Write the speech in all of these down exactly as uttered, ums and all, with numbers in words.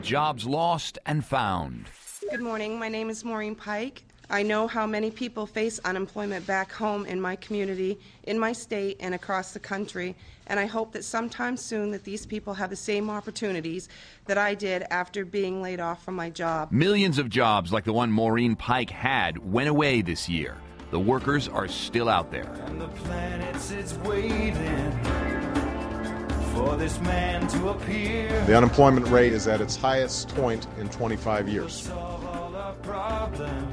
jobs lost and found. Good morning. My name is Maureen Pike. I know how many people face unemployment back home in my community, in my state, and across the country, and I hope that sometime soon that these people have the same opportunities that I did after being laid off from my job. Millions of jobs like the one Maureen Pike had went away this year. The workers are still out there. And the planet sits waiting for this man to appear. The unemployment rate is at its highest point in twenty-five years. Solve all our problems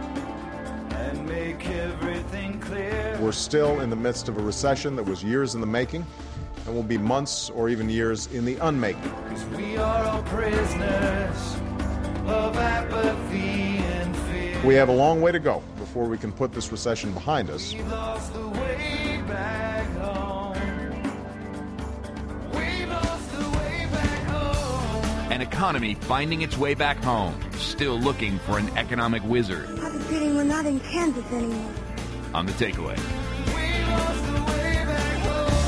and make everything clear. We're still in the midst of a recession that was years in the making and will be months or even years in the unmaking. Because we are all prisoners of apathy and fear. We have a long way to go before we can put this recession behind us. We've lost the way back home. We've lost the way back home. An economy finding its way back home, still looking for an economic wizard. I have a feeling we're not in Kansas anymore. On The Takeaway. We lost the way back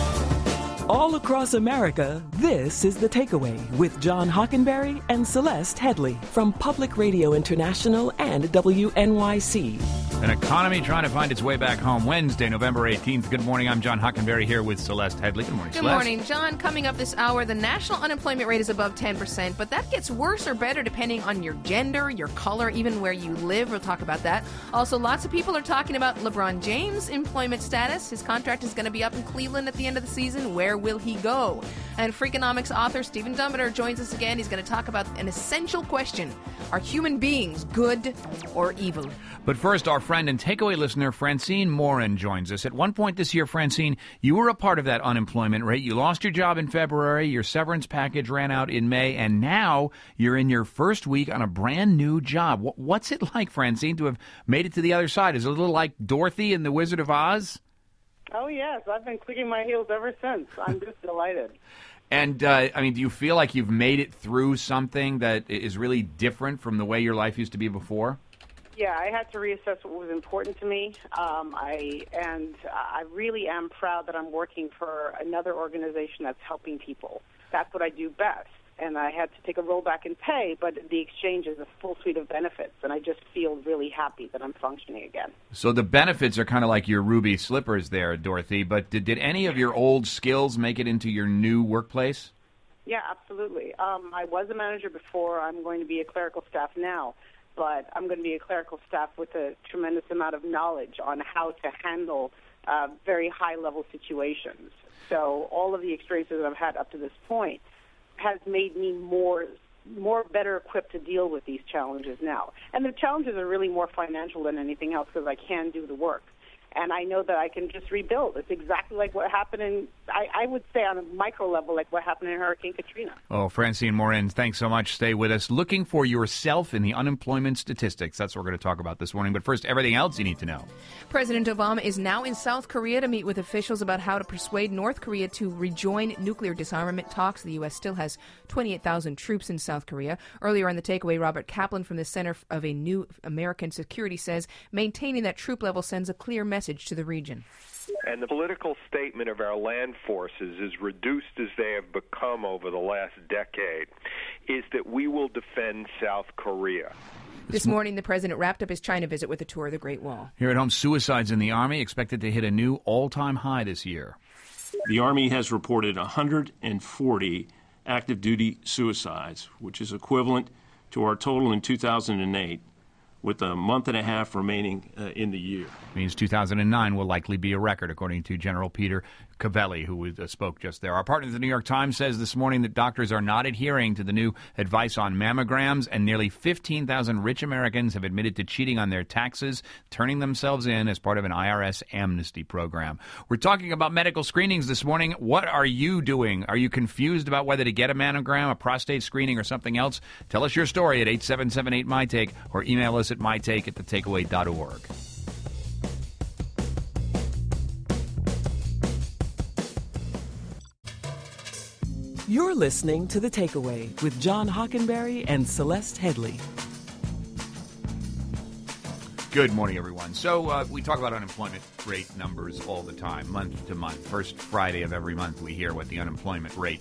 home. All across America, this is The Takeaway with John Hockenberry and Celeste Headley from Public Radio International and W N Y C. An economy trying to find its way back home. Wednesday, November eighteenth. Good morning. I'm John Hockenberry here with Celeste Headley. Good morning, Good Celeste. morning, John. Coming up this hour, the national unemployment rate is above ten percent, but that gets worse or better depending on your gender, your color, even where you live. We'll talk about that. Also, lots of people are talking about LeBron James' employment status. His contract is going to be up in Cleveland at the end of the season. Where will he go? And Freakonomics author Stephen Dummeter joins us again. He's going to talk about an essential question. Are human beings good or evil? But first, our friend and Takeaway listener Francine Morin joins us. At one point this year, Francine, you were a part of that unemployment rate. You lost your job in February, your severance package ran out in May, and now you're in your first week on a brand new job. What's it like, Francine, to have made it to the other side? Is it a little like Dorothy in The Wizard of Oz? Oh, yes. I've been clicking my heels ever since. I'm just delighted. And, uh, I mean, do you feel like you've made it through something that is really different from the way your life used to be before? Yeah, I had to reassess what was important to me. Um, I and I really am proud that I'm working for another organization that's helping people. That's what I do best. And I had to take a rollback in pay, but the exchange is a full suite of benefits, and I just feel really happy that I'm functioning again. So the benefits are kind of like your ruby slippers there, Dorothy, but did, did any of your old skills make it into your new workplace? Yeah, absolutely. Um, I was a manager before. I'm going to be a clerical staff now, but I'm going to be a clerical staff with a tremendous amount of knowledge on how to handle uh, very high-level situations. So all of the experiences that I've had up to this point has made me more more better equipped to deal with these challenges now. And the challenges are really more financial than anything else because I can do the work. And I know that I can just rebuild. It's exactly like what happened in, I, I would say on a micro level, like what happened in Hurricane Katrina. Oh, Francine Morin, thanks so much. Stay with us. Looking for yourself in the unemployment statistics. That's what we're going to talk about this morning. But first, everything else you need to know. President Obama is now in South Korea to meet with officials about how to persuade North Korea to rejoin nuclear disarmament talks. The U S still has twenty-eight thousand troops in South Korea. Earlier on The Takeaway, Robert Kaplan from the Center of a New American Security says maintaining that troop level sends a clear message to the region. And the political statement of our land forces, as reduced as they have become over the last decade, is that we will defend South Korea. This morning, the president wrapped up his China visit with a tour of the Great Wall. Here at home, suicides in the Army expected to hit a new all-time high this year. The Army has reported one hundred forty active duty suicides, which is equivalent to our total in two thousand eight, with a month and a half remaining uh, in the year. Means two thousand nine will likely be a record, according to General Peter Cavelli, who uh, spoke just there. Our partner at the New York Times says this morning that doctors are not adhering to the new advice on mammograms, and nearly fifteen thousand rich Americans have admitted to cheating on their taxes, turning themselves in as part of an I R S amnesty program. We're talking about medical screenings this morning. What are you doing? Are you confused about whether to get a mammogram, a prostate screening, or something else? Tell us your story at eight seven seven eight, M Y Take or email us at mytake at the takeaway dot org. You're listening to The Takeaway with John Hockenberry and Celeste Headley. Good morning, everyone. So uh, we talk about unemployment rate numbers all the time, month to month. First Friday of every month we hear what the unemployment rate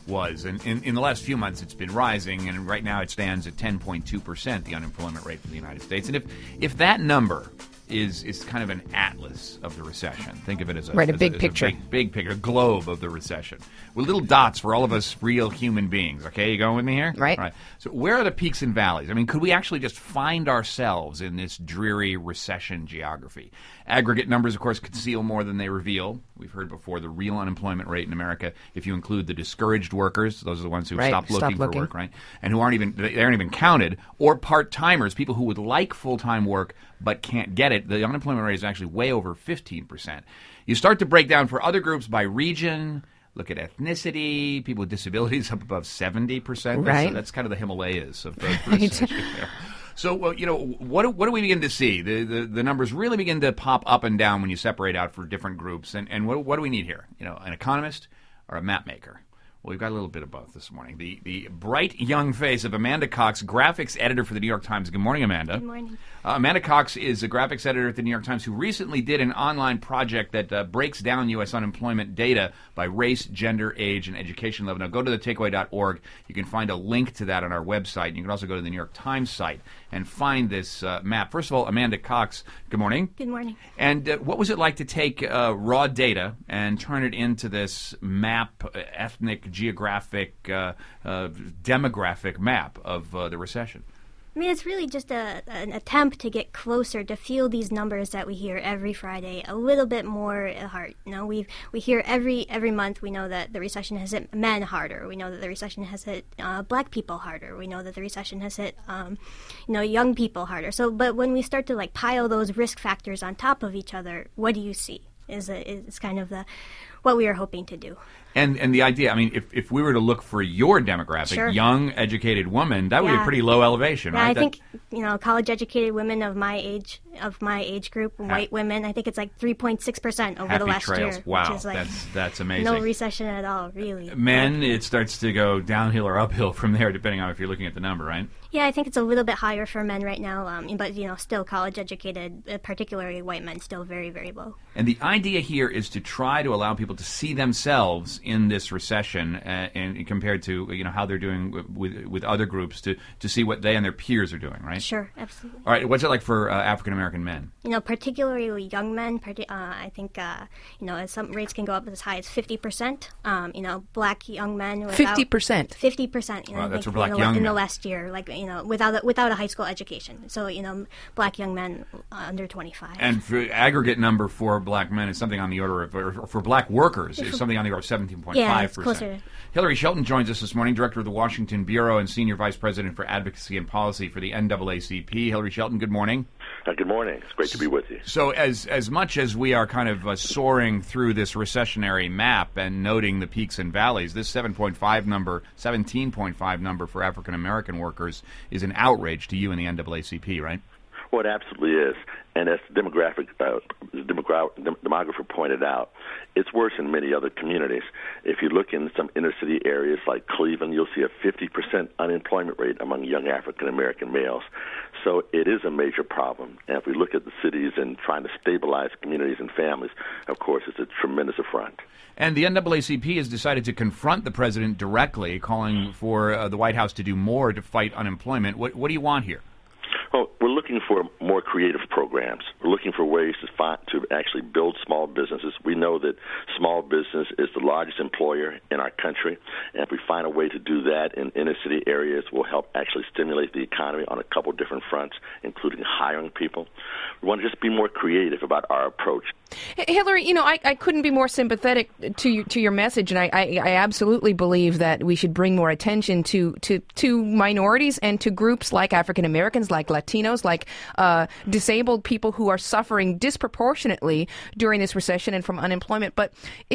was. And in, in the last few months, it's been rising, and right now it stands at ten point two percent, the unemployment rate for the United States. And if, if that number is is kind of an atlas of the recession, think of it as a, right, a as big a, picture. A big, big picture, a globe of the recession, with little dots for all of us real human beings. Okay, you going with me here? Right. All right. So where are the peaks and valleys? I mean, could we actually just find ourselves in this dreary recession geography? Aggregate numbers, of course, conceal more than they reveal. We've heard before the real unemployment rate in America, if you include the discouraged workers, those are the ones who right. stopped looking, looking for work, right? And who aren't even, they aren't even counted, or part-timers, people who would like full-time work but can't get it. The unemployment rate is actually way over fifteen percent. You start to break down for other groups by region. Look at ethnicity, people with disabilities up above seventy percent. Right. That's, that's kind of the Himalayas of the Right. recession there. So, well, you know, what do, what do we begin to see? The, the the numbers really begin to pop up and down when you separate out for different groups. And, and what, what do we need here? You know, an economist or a map maker? Well, we've got a little bit of both this morning. The the bright young face of Amanda Cox, graphics editor for the New York Times. Good morning, Amanda. Good morning. Uh, Amanda Cox is a graphics editor at the New York Times who recently did an online project that uh, breaks down U S unemployment data by race, gender, age, and education level. Now, go to the takeaway dot org. You can find a link to that on our website. You can also go to the New York Times site and find this uh, map. First of all, Amanda Cox, good morning. Good morning. And uh, what was it like to take uh, raw data and turn it into this map, uh, ethnic, geographic, uh, uh, demographic map of uh, the recession? I mean, it's really just a, an attempt to get closer, to feel these numbers that we hear every Friday a little bit more at heart. You know, we we hear every every month. We know that the recession has hit men harder. We know that the recession has hit uh, black people harder. We know that the recession has hit, um, you know, young people harder. So, but when we start to like pile those risk factors on top of each other, what do you see? Is a, is kind of the what we are hoping to do. And and the idea, I mean, if, if we were to look for your demographic, Sure. young, educated woman, that would be Yeah. a pretty low elevation, Yeah, right? I That- think, you know, college-educated women of my age, of my age group, white women, I think it's like three point six percent over Happy the last trails. year. Wow, which is like that's that's amazing. no recession at all, really. Men, it starts to go downhill or uphill from there, depending on if you're looking at the number, right? Yeah, I think it's a little bit higher for men right now, um, but, you know, still college-educated, uh, particularly white men, still very, very low. And the idea here is to try to allow people to see themselves in this recession, uh, and compared to you know how they're doing with, with with other groups, to to see what they and their peers are doing, right? Sure, absolutely. All right, what's it like for uh, African American men? You know, particularly young men, parti- uh, I think, uh, you know, some rates can go up as high as fifty percent. Um, you know, black young men without... fifty percent. fifty percent. You know, Wow, I that's think, for black in the, young in the men. last year, like, you know, without a, without a high school education. So, you know, black young men uh, under twenty-five. And for aggregate number for black men is something on the order of, or for black workers is something on the order of seventeen point Yeah, five it's percent. closer. Hillary Shelton joins us this morning, director of the Washington Bureau and senior vice president for advocacy and policy for the N double A C P. Hillary Shelton, good morning. Uh, good morning. It's great to be with you. So as as much as we are kind of uh, soaring through this recessionary map and noting the peaks and valleys, this seven point five number, seventeen point five number for African American workers is an outrage to you and the N double A C P, right? Well, it absolutely is. And as the demographic, uh, the demogra- dem- demographer pointed out, it's worse in many other communities. If you look in some inner city areas like Cleveland, you'll see a fifty percent unemployment rate among young African American males. So it is a major problem. And if we look at the cities and trying to stabilize communities and families, of course, it's a tremendous affront. And the N double A C P has decided to confront the president directly, calling for uh, the White House to do more to fight unemployment. What, what do you want here? Well, we're looking for more creative programs. We're looking for ways to find, to actually build small businesses. We know that small business is the largest employer in our country, and if we find a way to do that in inner city areas, we'll help actually stimulate the economy on a couple different fronts, including hiring people. We want to just be more creative about our approach. Hillary, you know, I, I couldn't be more sympathetic to you, to your message, and I, I, I absolutely believe that we should bring more attention to, to, to minorities and to groups like African Americans, like Latinos, like uh, disabled people who are suffering disproportionately during this recession and from unemployment. But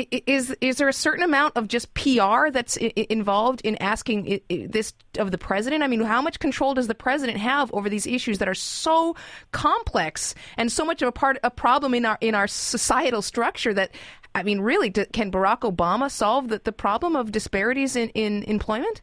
is is there a certain amount of just P R that's I- involved in asking I- this of the president? I mean, how much control does the president have over these issues that are so complex and so much of a part a problem in our in our societal structure that, I mean, really, do, can Barack Obama solve the, the problem of disparities in, in employment?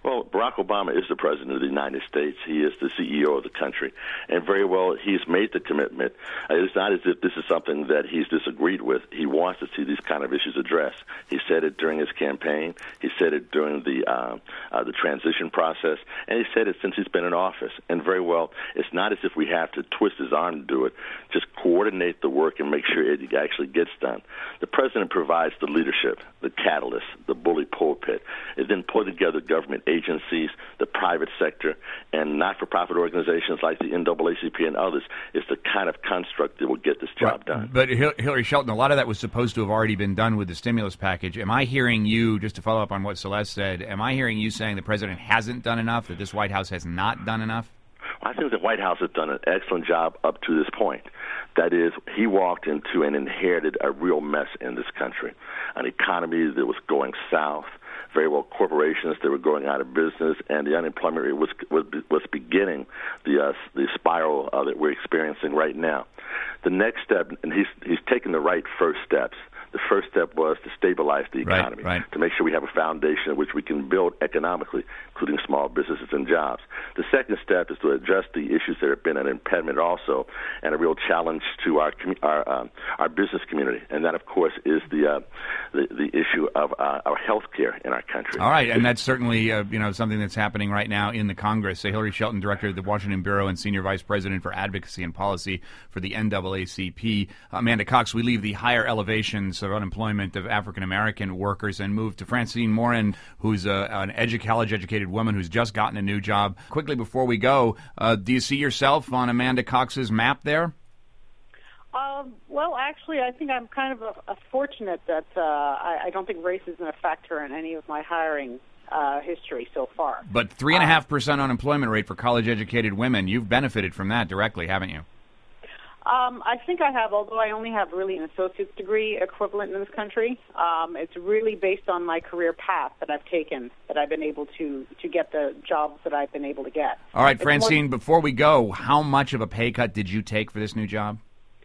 Well, Barack Obama is the president of the United States. He is the C E O of the country. And very well, he's made the commitment. Uh, it's not as if this is something that he's disagreed with. He wants to see these kind of issues addressed. He said it during his campaign. He said it during the uh, uh, the transition process. And he said it since he's been in office. And very well, it's not as if we have to twist his arm to do it. Just coordinate the work and make sure it actually gets done. The president provides the leadership, the catalyst, the bully pulpit, and then pull together government agencies, the private sector, and not-for-profit organizations like the N double A C P and others. It's the kind of construct that will get this job Right. done. But Hil- Hillary Shelton, a lot of that was supposed to have already been done with the stimulus package. Am I hearing you, just to follow up on what Celeste said, am I hearing you saying the president hasn't done enough, that this White House has not done enough? I think the White House has done an excellent job up to this point. That is, he walked into and inherited a real mess in this country, an economy that was going south, very well corporations that were going out of business, and the unemployment rate was was, was beginning the uh, the spiral uh, that we're experiencing right now. The next step, and he's he's taken the right first steps. The first step was to stabilize the economy, right, right. to make sure we have a foundation in which we can build economically, including small businesses and jobs. The second step is to address the issues that have been an impediment also and a real challenge to our our um, our business community, and that, of course, is the uh, the, the issue of uh, our health care in our country. All right, and that's certainly uh, you know something that's happening right now in the Congress. So Hillary Shelton, director of the Washington Bureau and senior vice president for advocacy and policy for the N double A C P. Amanda Cox, we leave the higher elevations of unemployment of African-American workers and move to Francine Morin, who's a, an edu- college-educated woman who's just gotten a new job. Quickly before we go, uh, do you see yourself on Amanda Cox's map there? Uh, well, actually, I think I'm kind of a, a fortunate that uh, I, I don't think race isn't a factor in any of my hiring uh, history so far. But three and a half percent unemployment rate for college-educated women. You've benefited from that directly, haven't you? Um, I think I have, although I only have really an associate's degree equivalent in this country. Um, it's really based on my career path that I've taken that I've been able to, to get the jobs that I've been able to get. All right, It's Francine, more- before we go, how much of a pay cut did you take for this new job?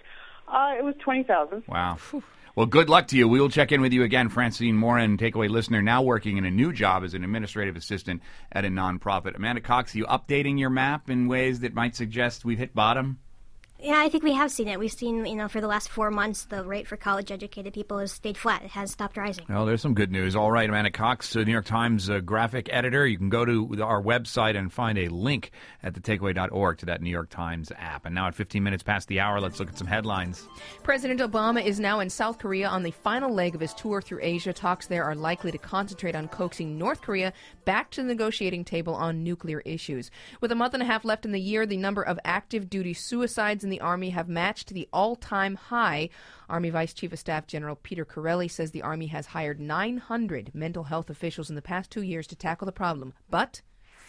Uh, it was twenty thousand dollars. Wow. Well, good luck to you. We will check in with you again. Francine Morin, Takeaway listener, now working in a new job as an administrative assistant at a nonprofit. Amanda Cox, are you updating your map in ways that might suggest we've hit bottom? Yeah, I think we have seen it. We've seen, you know, for the last four months, the rate for college-educated people has stayed flat. It has stopped rising. Well, there's some good news. All right, Amanda Cox, uh, New York Times uh, graphic editor. You can go to our website and find a link at the takeaway dot org to that New York Times app. And now at fifteen minutes past the hour, let's look at some headlines. President Obama is now in South Korea on the final leg of his tour through Asia. Talks there are likely to concentrate on coaxing North Korea back to the negotiating table on nuclear issues. With a month and a half left in the year, the number of active duty suicides in the Army have matched the all-time high. Army Vice Chief of Staff General Peter Corelli says the Army has hired nine hundred mental health officials in the past two years to tackle the problem. But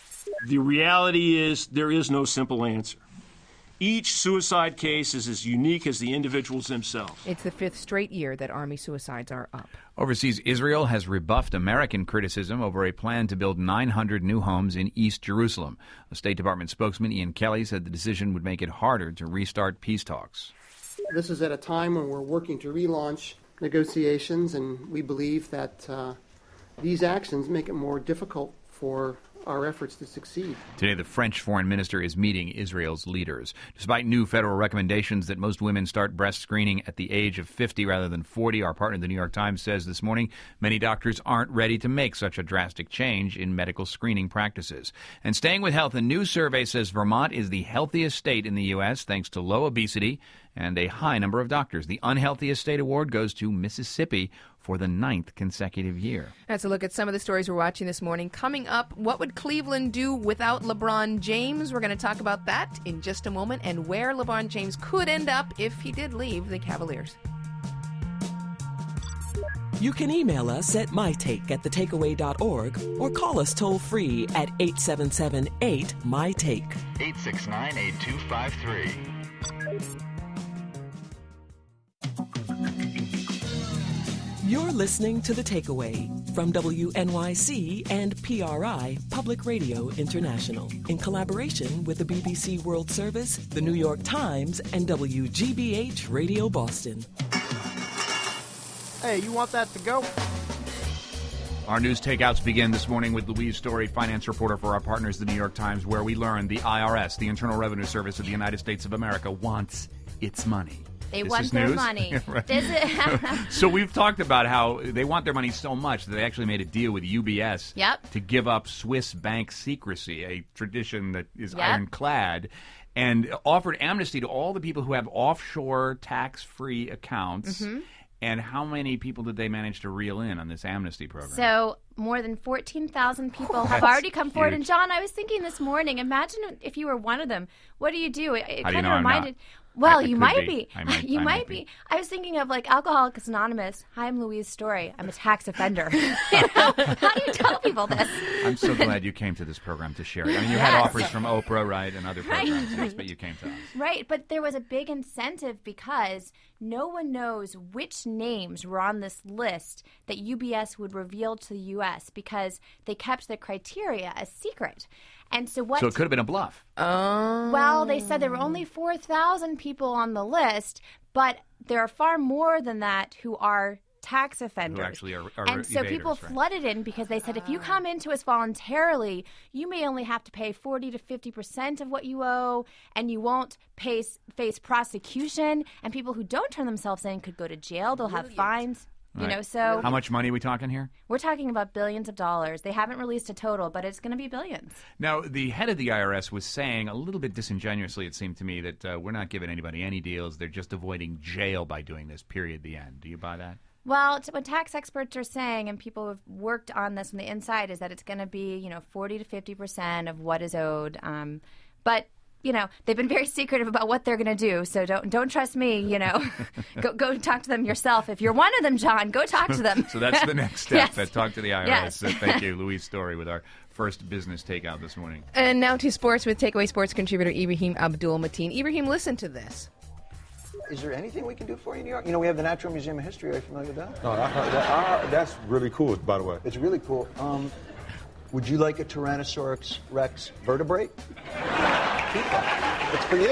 the reality is there is no simple answer. Each suicide case is as unique as the individuals themselves. It's the fifth straight year that Army suicides are up. Overseas, Israel has rebuffed American criticism over a plan to build nine hundred new homes in East Jerusalem. A State Department spokesman, Ian Kelly, said the decision would make it harder to restart peace talks. This is at a time when we're working to relaunch negotiations, and we believe that uh, these actions make it more difficult for our efforts to succeed. Today, the French foreign minister is meeting Israel's leaders. Despite new federal recommendations that most women start breast screening at the age of fifty rather than forty, our partner, the New York Times, says this morning many doctors aren't ready to make such a drastic change in medical screening practices. And staying with health, a new survey says Vermont is the healthiest state in the U S thanks to low obesity and a high number of doctors. The unhealthiest state award goes to Mississippi for the ninth consecutive year. That's a look at some of the stories we're watching this morning. Coming up, what would Cleveland do without LeBron James? We're going to talk about that in just a moment and where LeBron James could end up if he did leave the Cavaliers. You can email us at mytake at the takeaway dot org or call us toll-free at eight seven seven eight, M Y Take. eight six nine, eight two five three. You're listening to The Takeaway from W N Y C and P R I, Public Radio International, in collaboration with the B B C World Service, the New York Times, and W G B H Radio Boston. Hey, you want that to go? Our news takeouts begin this morning with Louise Story, finance reporter for our partners, the New York Times, where we learn the I R S, the Internal Revenue Service of the United States of America, wants its money. They This want is their news? money. Yeah, right. This is- So we've talked about how they want their money so much that they actually made a deal with U B S Yep. to give up Swiss bank secrecy, a tradition that is Yep. ironclad, and offered amnesty to all the people who have offshore tax-free accounts. Mhm. And how many people did they manage to reel in on this amnesty program? So more than fourteen thousand people have That's already come forward. huge. And John, I was thinking this morning, imagine if you were one of them. What do you do? It, it How do you kind know of I'm not? reminded. Well, I- I you could might be. be. I might- you I might might be. be. I was thinking of like Alcoholics Anonymous. Hi, I'm Louise Story. I'm a tax offender. You know, how do you tell people this? I'm so glad you came to this program to share it. I mean, you had Yes. offers from Oprah, right, and other Right. programs, yes, but you came to us. Right, but there was a big incentive because no one knows which names were on this list that U B S would reveal to the U S because they kept the criteria a secret. And so what? So it could have been a bluff. Oh. Well, they said there were only four thousand people on the list, but there are far more than that who are tax offenders. Who actually are, are and so people evaders, right? flooded in because they said if you come into us voluntarily, you may only have to pay forty to fifty percent of what you owe, and you won't face, face prosecution. And people who don't turn themselves in could go to jail. They'll have fines. You Right. know, so How much money are we talking here? we're talking about billions of dollars. They haven't released a total, but it's going to be billions. Now, the head of the I R S was saying, a little bit disingenuously, it seemed to me, that uh, we're not giving anybody any deals. They're just avoiding jail by doing this, period, the end. Do you buy that? Well, t- what tax experts are saying, and people who have worked on this from the inside, is that it's going to be, you know, forty to fifty percent of what is owed. Um, but you know, they've been very secretive about what they're going to do. So don't don't trust me. You know, go go talk to them yourself. If you're one of them, John, go talk to them. So that's the next step. Yes. That talk to the I R S. Yes. So thank you, Louise Story, with our first business takeout this morning. And now to sports with Takeaway Sports contributor Ibrahim Abdul Mateen. Ibrahim, listen to this. Is there anything we can do for you in New York? You know, we have the Natural Museum of History. Are you familiar with that? No, I, I, I, that's really cool, by the way. It's really cool. Um, would you like a Tyrannosaurus Rex vertebrate? Keep it. It's for you.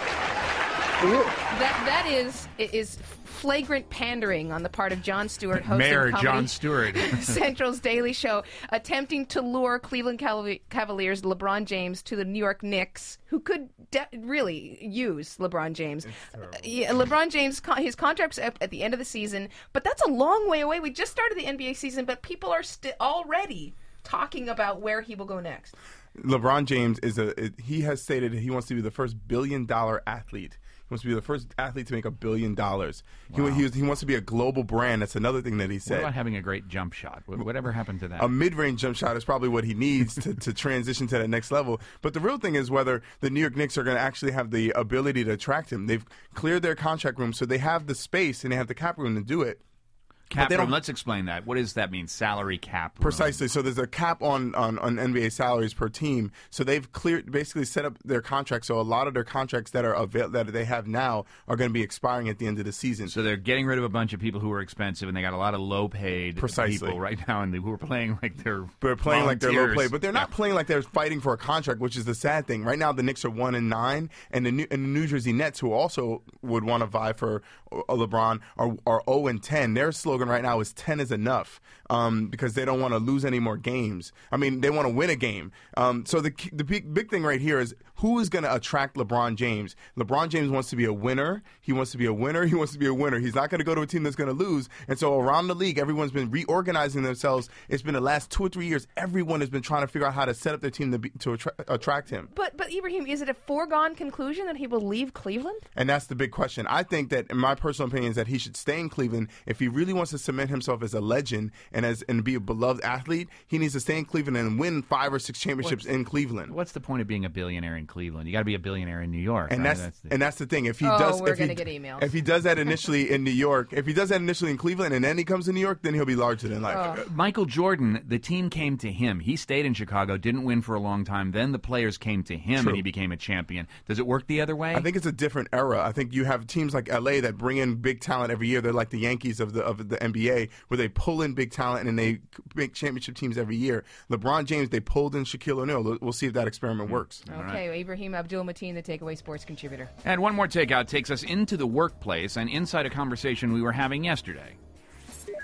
For you. That that is is flagrant pandering on the part of Jon Stewart, hosting Mayor Comedy Jon Stewart. Central's Daily Show, attempting to lure Cleveland Caval- Cavaliers LeBron James to the New York Knicks, who could de- really use LeBron James. Uh, yeah, LeBron James, con- his contract's up at the end of the season, but that's a long way away. We just started the N B A season, but people are sti- already talking about where he will go next. LeBron James is a. He has stated that he wants to be the first billion-dollar athlete. He wants to be the first athlete to make a billion dollars. Wow. He, he, was, he wants to be a global brand. That's another thing that he What said. about having a great jump shot? What- Whatever happened to that? A mid-range jump shot is probably what he needs to, to transition to that next level. But the real thing is whether the New York Knicks are going to actually have the ability to attract him. They've cleared their contract room, so they have the space and they have the cap room to do it. Cap they room, don't- let's explain that. What does that mean? Salary cap room? Precisely. So there's a cap on, on, on N B A salaries per team. So they've cleared, basically set up their contracts. So a lot of their contracts that are avail- that they have now are going to be expiring at the end of the season. So they're getting rid of a bunch of people who are expensive, and they got a lot of low-paid Precisely. people right now, and who are playing like they're They're playing like they're low volunteers. play, but they're not playing like they're fighting for a contract, which is the sad thing. Right now, the Knicks are one and nine, and the New, and the New Jersey Nets, who also would want to vie for uh, LeBron, are are zero and ten. Their slogan right now is ten is enough, um, because they don't want to lose any more games. I mean, they want to win a game. Um, so the key- the big, big thing right here is who is going to attract LeBron James. LeBron James wants to be a winner. He wants to be a winner. He wants to be a winner. He's not going to go to a team that's going to lose. And so around the league, everyone's been reorganizing themselves. It's been the last two or three years. Everyone has been trying to figure out how to set up their team to, be, to attra- attract him. But but Ibrahim, is it a foregone conclusion that he will leave Cleveland? And that's the big question. I think that, in my personal opinion, is that he should stay in Cleveland. If he really wants to cement himself as a legend and as and be a beloved athlete, he needs to stay in Cleveland and win five or six championships in Cleveland. What's the point of being a billionaire in Cleveland? You got to be a billionaire in New York. And right? that's, the- and that's the thing. If he Oh, does, we're if he, gonna get emails. if he does that initially in New York, if he does that initially in Cleveland, and then he comes to New York, then he'll be larger than life. Uh, Michael Jordan, the team came to him. He stayed in Chicago, didn't win for a long time. Then the players came to him, True. and he became a champion. Does it work the other way? I think it's a different era. I think you have teams like L A that bring in big talent every year. They're like the Yankees of the of the N B A, where they pull in big talent and they make championship teams every year. LeBron James, they pulled in Shaquille O'Neal. We'll see if that experiment works. Okay, Ibrahim Abdul Mateen, the Takeaway Sports contributor. And one more takeout takes us into the workplace and inside a conversation we were having yesterday.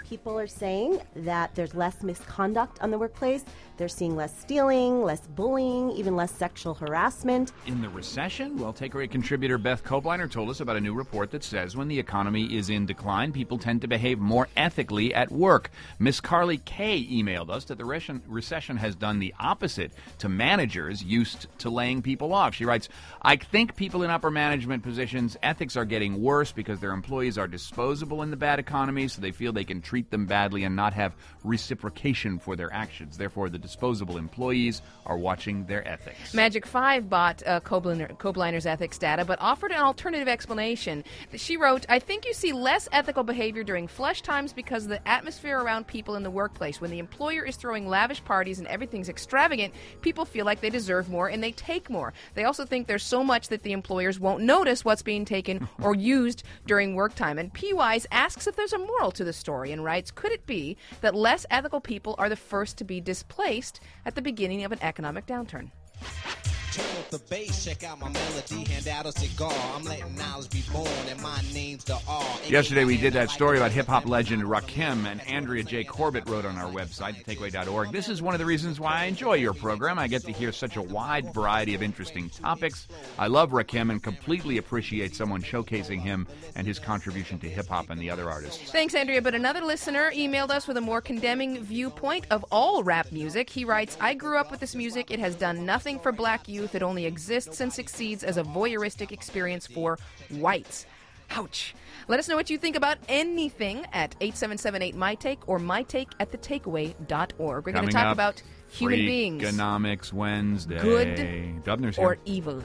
people are saying that there's less misconduct on the workplace. They're seeing less stealing, less bullying, even less sexual harassment. In the recession? Well, Takeaway contributor Beth Kobliner told us about a new report that says when the economy is in decline, people tend to behave more ethically at work. Miss Carly Kay emailed us that the recession has done the opposite to managers used to laying people off. She writes, I think people in upper management positions, ethics are getting worse because their employees are disposable in the bad economy, so they feel they can treat them badly and not have reciprocation for their actions. Therefore, the disposable employees are watching their ethics. Magic five bought uh, Kobliner, Kobliner's ethics data, but offered an alternative explanation. She wrote, I think you see less ethical behavior during flush times because of the atmosphere around people in the workplace. When the employer is throwing lavish parties and everything's extravagant, people feel like they deserve more and they take more. They also think there's so much that the employers won't notice what's being taken or used during work time. And P. Wise asks if there's a moral to the story and writes, could it be that less ethical people are the first to be displaced at the beginning of an economic downturn? Turn up the bass, check out my melody, hand out a cigar. I'm letting knowledge be born, and my name's the R. Yesterday we did that story about hip-hop legend Rakim, and Andrea J. Corbett wrote on our website, the takeaway dot org. This is one of the reasons why I enjoy your program. I get to hear such a wide variety of interesting topics. I love Rakim and completely appreciate someone showcasing him and his contribution to hip-hop and the other artists. Thanks, Andrea. But another listener emailed us with a more condemning viewpoint of all rap music. He writes, I grew up with this music. It has done nothing for black youth. It only exists and succeeds as a voyeuristic experience for whites. Ouch. Let us know what you think about anything at eight seven seven eight my take or my take at the takeaway dot org. We're going to talk up, about human beings. Freakonomics Wednesday. Good Dubner's or here. evil.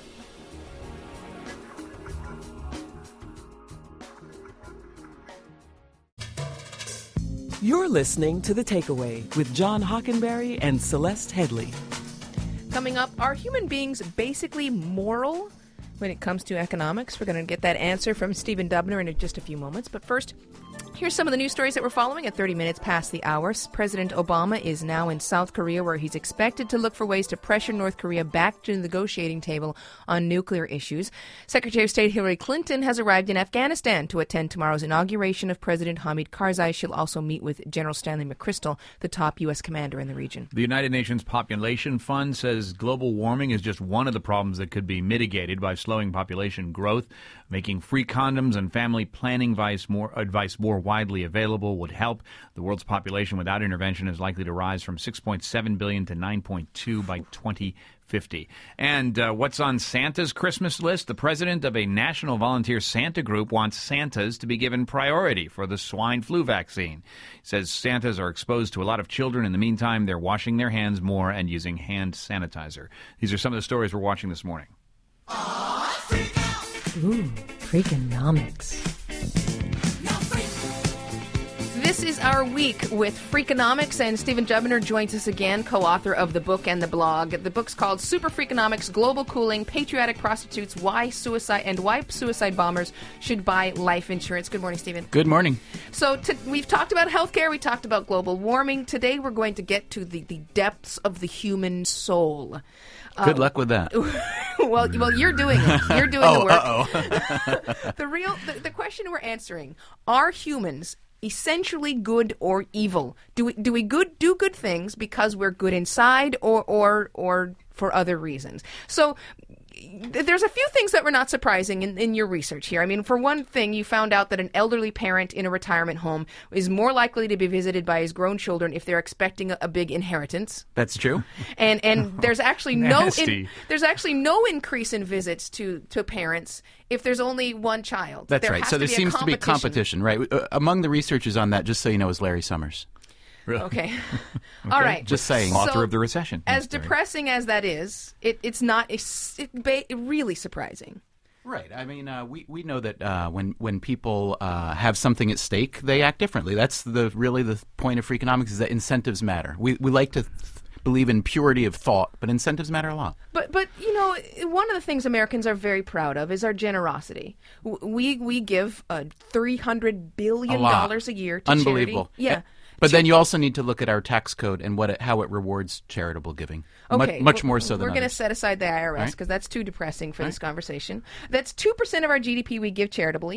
You're listening to The Takeaway with John Hockenberry and Celeste Headley. Coming up, are human beings basically moral when it comes to economics? We're going to get that answer from Stephen Dubner in just a few moments. But first, here's some of the news stories that we're following at thirty minutes past the hour. President Obama is now in South Korea, where he's expected to look for ways to pressure North Korea back to the negotiating table on nuclear issues. Secretary of State Hillary Clinton has arrived in Afghanistan to attend tomorrow's inauguration of President Hamid Karzai. She'll also meet with General Stanley McChrystal, the top U S commander in the region. The United Nations Population Fund says global warming is just one of the problems that could be mitigated by slowing population growth. Making free condoms and family planning advice more, advice more widely available would help. The world's population without intervention is likely to rise from six point seven billion to nine point two by twenty fifty. And uh, what's on Santa's Christmas list? The president of a national volunteer Santa group wants Santas to be given priority for the swine flu vaccine. He says Santas are exposed to a lot of children. In the meantime, they're washing their hands more and using hand sanitizer. These are some of the stories we're watching this morning. Ooh, Freakonomics. This is our week with Freakonomics, and Stephen Dubner joins us again, co-author of the book and the blog. The book's called Super Freakonomics: Global Cooling, Patriotic Prostitutes, Why Suicide and Why Suicide Bombers Should Buy Life Insurance. Good morning, Stephen. Good morning. So t- we've talked about healthcare, we talked about global warming. Today we're going to get to the, the depths of the human soul. Good uh, luck with that. well, well, you're doing it. You're doing oh, the work. Uh-oh. the real, the, the question we're answering: are humans essentially good or evil? Do we do we good do good things because we're good inside, or or or for other reasons? So there's a few things that were not surprising in, in your research here. I mean, for one thing, you found out that an elderly parent in a retirement home is more likely to be visited by his grown children if they're expecting a, a big inheritance. That's true. And and there's actually no Nasty. in, there's actually no increase in visits to, to parents if there's only one child. That's there right. has So to there be a seems to be competition. competition, right? Uh, among the researchers on that, just so you know, is Larry Summers. Really? Okay. Okay. All right. Just saying. Author So, of The Recession. As Yes, Larry. depressing as that is, it, it's not it's it, ba- really surprising. Right. I mean, uh, we we know that uh, when when people uh, have something at stake, they act differently. That's the really the point of Freakonomics, is that incentives matter. We we like to th- believe in purity of thought, but incentives matter a lot. But but you know, one of the things Americans are very proud of is our generosity. W- We we give uh, three hundred billion dollars a year to Unbelievable. charity. Yeah. But then you also need to look at our tax code and what it, how it rewards charitable giving. Okay, much, much we're- more so than we're going to others. set aside the I R S All right. because that's too depressing for All this right. conversation. That's two percent of our G D P we give charitably.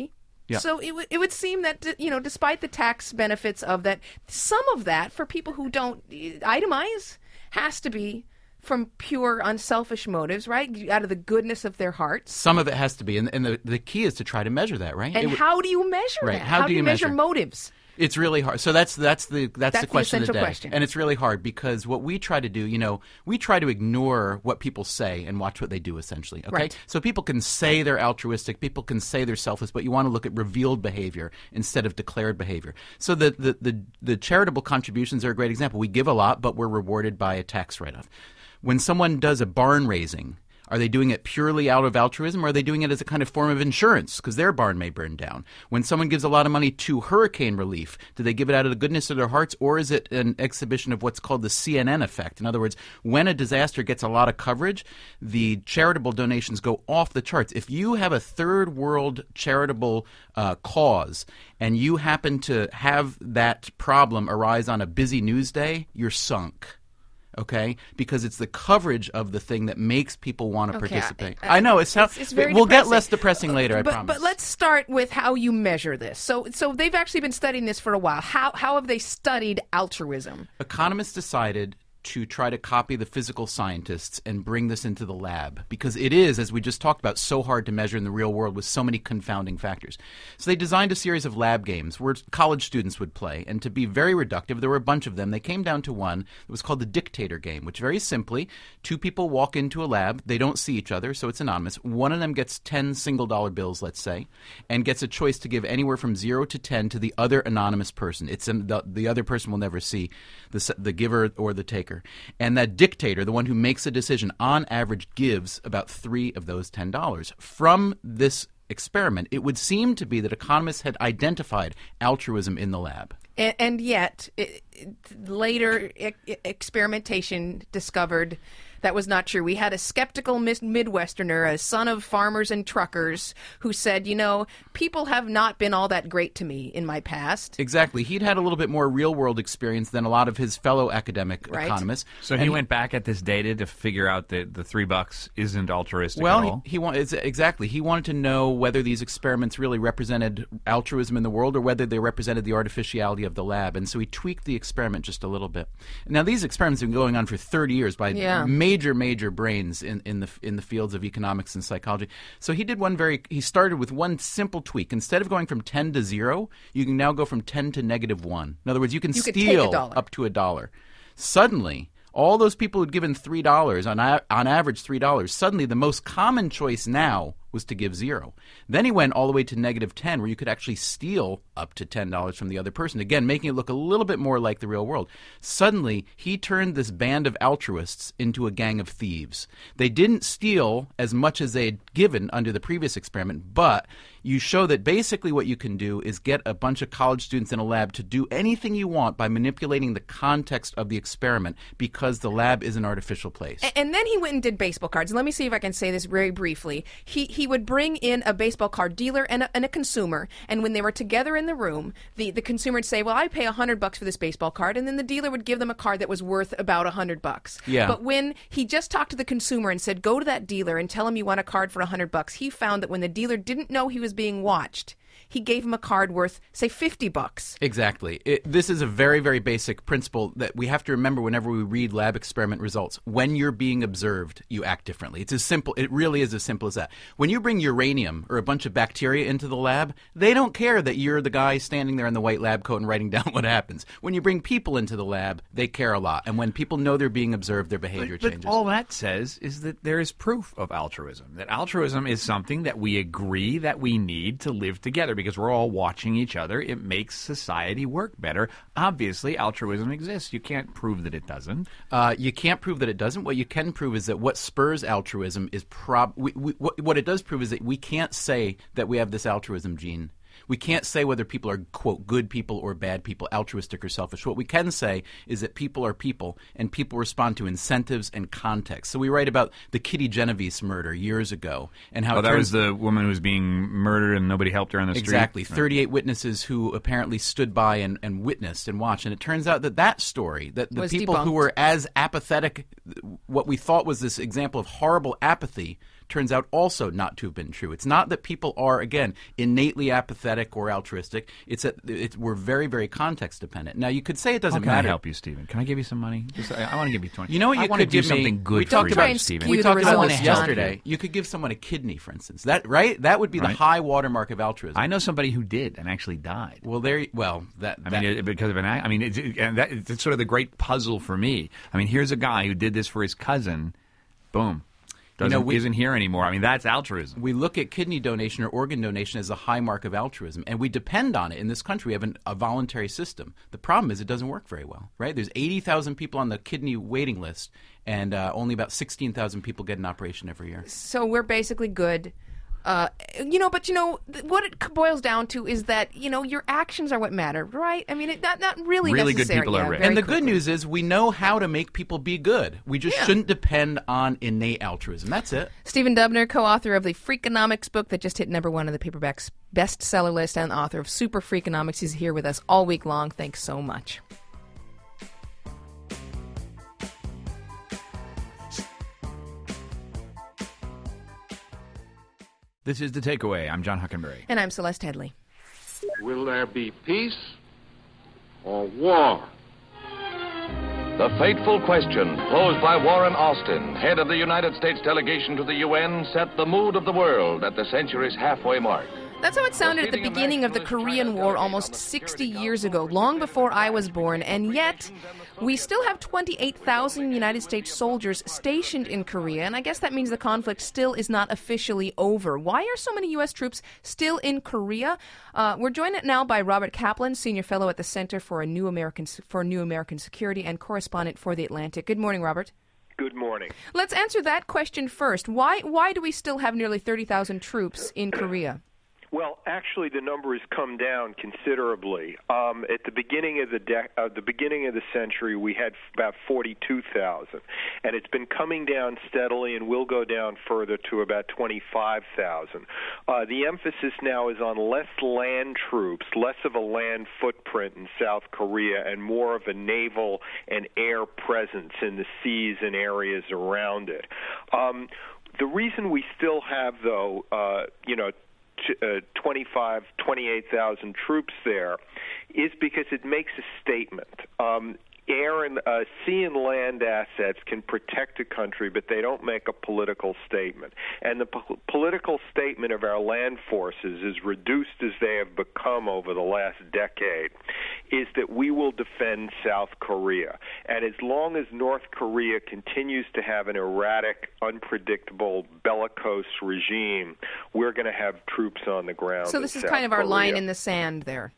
Yeah. So it, w- it would seem that, d- you know, despite the tax benefits of that, some of that, for people who don't uh, itemize, has to be from pure unselfish motives, right? Out of the goodness of their hearts. Some of it has to be, and, and the, the key is to try to measure that, right? And It w- how do you measure Right. that? How do do you measure, measure? motives? It's really hard. So that's that's the that's, That's the the question of the essential day, question. and it's really hard because what we try to do, you know, we try to ignore what people say and watch what they do. Essentially, okay. Right. So people can say they're altruistic, people can say they're selfless, but you want to look at revealed behavior instead of declared behavior. So the the the, the charitable contributions are a great example. We give a lot, but we're rewarded by a tax write-off. When someone does a barn raising, are they doing it purely out of altruism, or are they doing it as a kind of form of insurance because their barn may burn down? When someone gives a lot of money to hurricane relief, do they give it out of the goodness of their hearts, or is it an exhibition of what's called the C N N effect? In other words, when a disaster gets a lot of coverage, the charitable donations go off the charts. If you have a third world charitable uh, cause and you happen to have that problem arise on a busy news day, you're sunk. Okay, because it's the coverage of the thing that makes people want to Okay, participate. I- I know it's, how, it's- it's very we'll get depressing. less depressing later. I but, promise. But let's start with how you measure this. So, so they've actually been studying this for a while. How how have they studied altruism? Economists decided to try to copy the physical scientists and bring this into the lab because it is, as we just talked about, so hard to measure in the real world with so many confounding factors. So they designed a series of lab games where college students would play, and to be very reductive, there were a bunch of them. They came down to one that was called the dictator game, which very simply, two people walk into a lab, they don't see each other, so it's anonymous. One of them gets ten single dollar bills, let's say, and gets a choice to give anywhere from zero to ten to the other anonymous person. It's um, the, the other person will never see the, s- the giver or the taker. And that dictator, the one who makes a decision, on average gives about three of those ten dollars. From this experiment, it would seem to be that economists had identified altruism in the lab. And, and yet, it, it, later e- e- experimentation discovered that was not true. We had a skeptical mis- Midwesterner, a son of farmers and truckers, who said, you know, people have not been all that great to me in my past. Exactly. He'd had a little bit more real-world experience than a lot of his fellow academic Right. economists. So And he went back at this data to figure out that the three bucks isn't altruistic Well, at all. he, he wanted exactly. He wanted to know whether these experiments really represented altruism in the world or whether they represented the artificiality of the lab. And so he tweaked the experiment just a little bit. Now, these experiments have been going on for thirty years by Yeah. major, major brains in, in the in the fields of economics and psychology. So he did one very. He started with one simple tweak. Instead of going from ten to zero, you can now go from ten to negative one. In other words, you can You could take a steal dollar. up to a dollar. Suddenly, all those people who'd given three dollars on a- on average three dollars. Suddenly, the most common choice now was to give zero. Then he went all the way to negative ten, where you could actually steal up to ten dollars from the other person. Again, making it look a little bit more like the real world. Suddenly, he turned this band of altruists into a gang of thieves. They didn't steal as much as they had given under the previous experiment, but you show that basically what you can do is get a bunch of college students in a lab to do anything you want by manipulating the context of the experiment because the lab is an artificial place. A- And then he went and did baseball cards. Let me see if I can say this very briefly. He he would bring in a baseball card dealer and a, and a consumer, and when they were together in the room, the, the consumer would say, well, I pay a hundred bucks for this baseball card, and then the dealer would give them a card that was worth about a hundred bucks. Yeah. But when he just talked to the consumer and said, go to that dealer and tell him you want a card for a hundred bucks, he found that when the dealer didn't know he was being watched, he gave him a card worth, say, fifty bucks. Exactly. It, this is a very, very basic principle that we have to remember whenever we read lab experiment results. When you're being observed, you act differently. It's as simple. It really is as simple as that. When you bring uranium or a bunch of bacteria into the lab, they don't care that you're the guy standing there in the white lab coat and writing down what happens. When you bring people into the lab, they care a lot. And when people know they're being observed, their behavior But changes. all that says is that there is proof of altruism. That altruism is something that we agree that we need to live together because we're all watching each other. It makes society work better. Obviously, altruism exists. You can't prove that it doesn't. Uh, you can't prove that it doesn't. What you can prove is that what spurs altruism is prob. We, we, what, what it does prove is that we can't say that we have this altruism gene. We can't say whether people are, quote, good people or bad people, altruistic or selfish. What we can say is that people are people, and people respond to incentives and context. So we write about the Kitty Genovese murder years ago, and how Oh, it that turns- was the woman who was being murdered and nobody helped her on the street? Exactly. Right. thirty-eight witnesses who apparently stood by and, and witnessed and watched. And it turns out that that story, that the Was people who debunked. were as apathetic, what we thought was this example of horrible apathy turns out also not to have been true. It's not that people are, again, innately apathetic or altruistic. It's that it's, we're very, very context dependent. Now, you could say it doesn't How can matter. I help you, Stephen? Can I give you some money? Just, I, I want to give you twenty. You know what you I want to could do give me? something good we for talked you, about, Stephen. We talked about this John. yesterday. You could give someone a kidney, for instance. That right? That would be Right. the high watermark of altruism. I know somebody who did and actually died. Well, there. Well, that. I that mean, it, because of an. ac- I mean, it's, it, and that, it's sort of the great puzzle for me. I mean, here's a guy who did this for his cousin. Boom. Doesn't, You know, we- isn't here anymore. I mean, that's altruism. We look at kidney donation or organ donation as a high mark of altruism, and we depend on it. In this country, we have an, a voluntary system. The problem is it doesn't work very well, right? There's eighty thousand people on the kidney waiting list, and uh, only about sixteen thousand people get an operation every year. So we're basically good. Uh, you know, but you know th- what it c- boils down to is that you know your actions are what matter, right? I mean, it, not not really. Really good necessary. people Yeah, are rich. very And the quickly. good news is we know how to make people be good. We just Yeah. shouldn't depend on innate altruism. That's it. Stephen Dubner, co-author of the Freakonomics book that just hit number one on the paperback's bestseller list, and author of Super Freakonomics, is here with us all week long. Thanks so much. This is The Takeaway. I'm John Huckenberry. And I'm Celeste Headley. Will there be peace or war? The fateful question posed by Warren Austin, head of the United States delegation to the U N, set the mood of the world at the century's halfway mark. That's how it sounded at the beginning of the Korean War almost sixty years ago, long before I was born, and yet we still have twenty-eight thousand United States soldiers stationed in Korea, and I guess that means the conflict still is not officially over. Why are so many U S troops still in Korea? Uh, we're joined now by Robert Kaplan, Senior Fellow at the Center for a New American for New American Security and correspondent for The Atlantic. Good morning, Robert. Good morning. Let's answer that question first. Why why do we still have nearly thirty thousand troops in Korea? Well, actually, the number has come down considerably. Um, at the beginning of the de- uh, the beginning of the century, we had about forty-two thousand, and it's been coming down steadily, and will go down further to about twenty-five thousand. Uh, the emphasis now is on less land troops, less of a land footprint in South Korea, and more of a naval and air presence in the seas and areas around it. Um, the reason we still have, though, uh, you know. Uh, twenty-five, twenty-eight thousand troops there is because it makes a statement. Um, air and uh, sea and land assets can protect a country, but they don't make a political statement. And the po- political statement of our land forces, as reduced as they have become over the last decade, is that we will defend South Korea. And as long as North Korea continues to have an erratic, unpredictable, bellicose regime, we're going to have troops on the ground. So this in is South kind of our Korea. line in the sand there.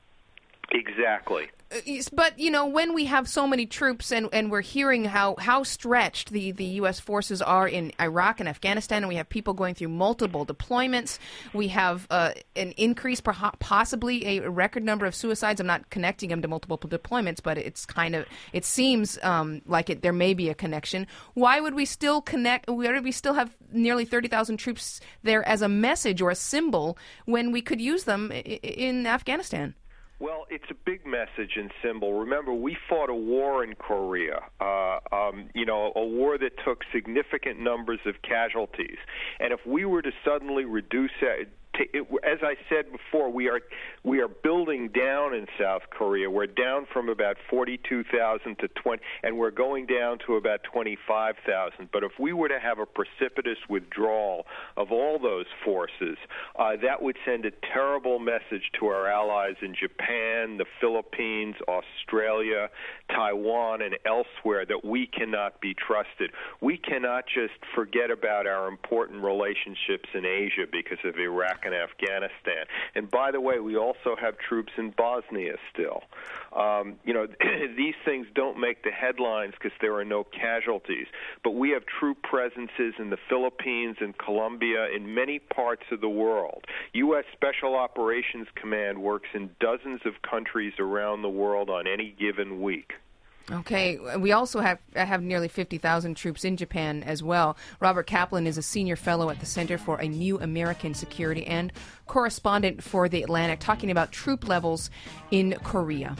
Exactly. Uh, yes, But, you know, when we have so many troops and, and we're hearing how, how stretched the, the U S forces are in Iraq and Afghanistan, and we have people going through multiple deployments, we have uh, an increase, perha- possibly a record number of suicides. I'm not connecting them to multiple deployments, but it's kind of, it seems um, like it, there may be a connection. Why would we still connect, why would we still have nearly thirty thousand troops there as a message or a symbol when we could use them i- in Afghanistan? Well, it's a big message and symbol. Remember, we fought a war in Korea, uh, um, you know, a war that took significant numbers of casualties. And if we were to suddenly reduce that, as I said before, we are we are building down in South Korea. We're down from about forty-two thousand to twenty, and we're going down to about twenty-five thousand. But if we were to have a precipitous withdrawal of all those forces, uh, that would send a terrible message to our allies in Japan, the Philippines, Australia, Taiwan, and elsewhere that we cannot be trusted. We cannot just forget about our important relationships in Asia because of Iraq and Afghanistan. And by the way, we also have troops in Bosnia still. Um, you know, these things don't make the headlines because there are no casualties, but we have troop presences in the Philippines and Colombia, in many parts of the world. U S Special Operations Command works in dozens of countries around the world on any given week. Okay, we also have have nearly fifty thousand troops in Japan as well. Robert Kaplan is a senior fellow at the Center for a New American Security and correspondent for The Atlantic, talking about troop levels in Korea.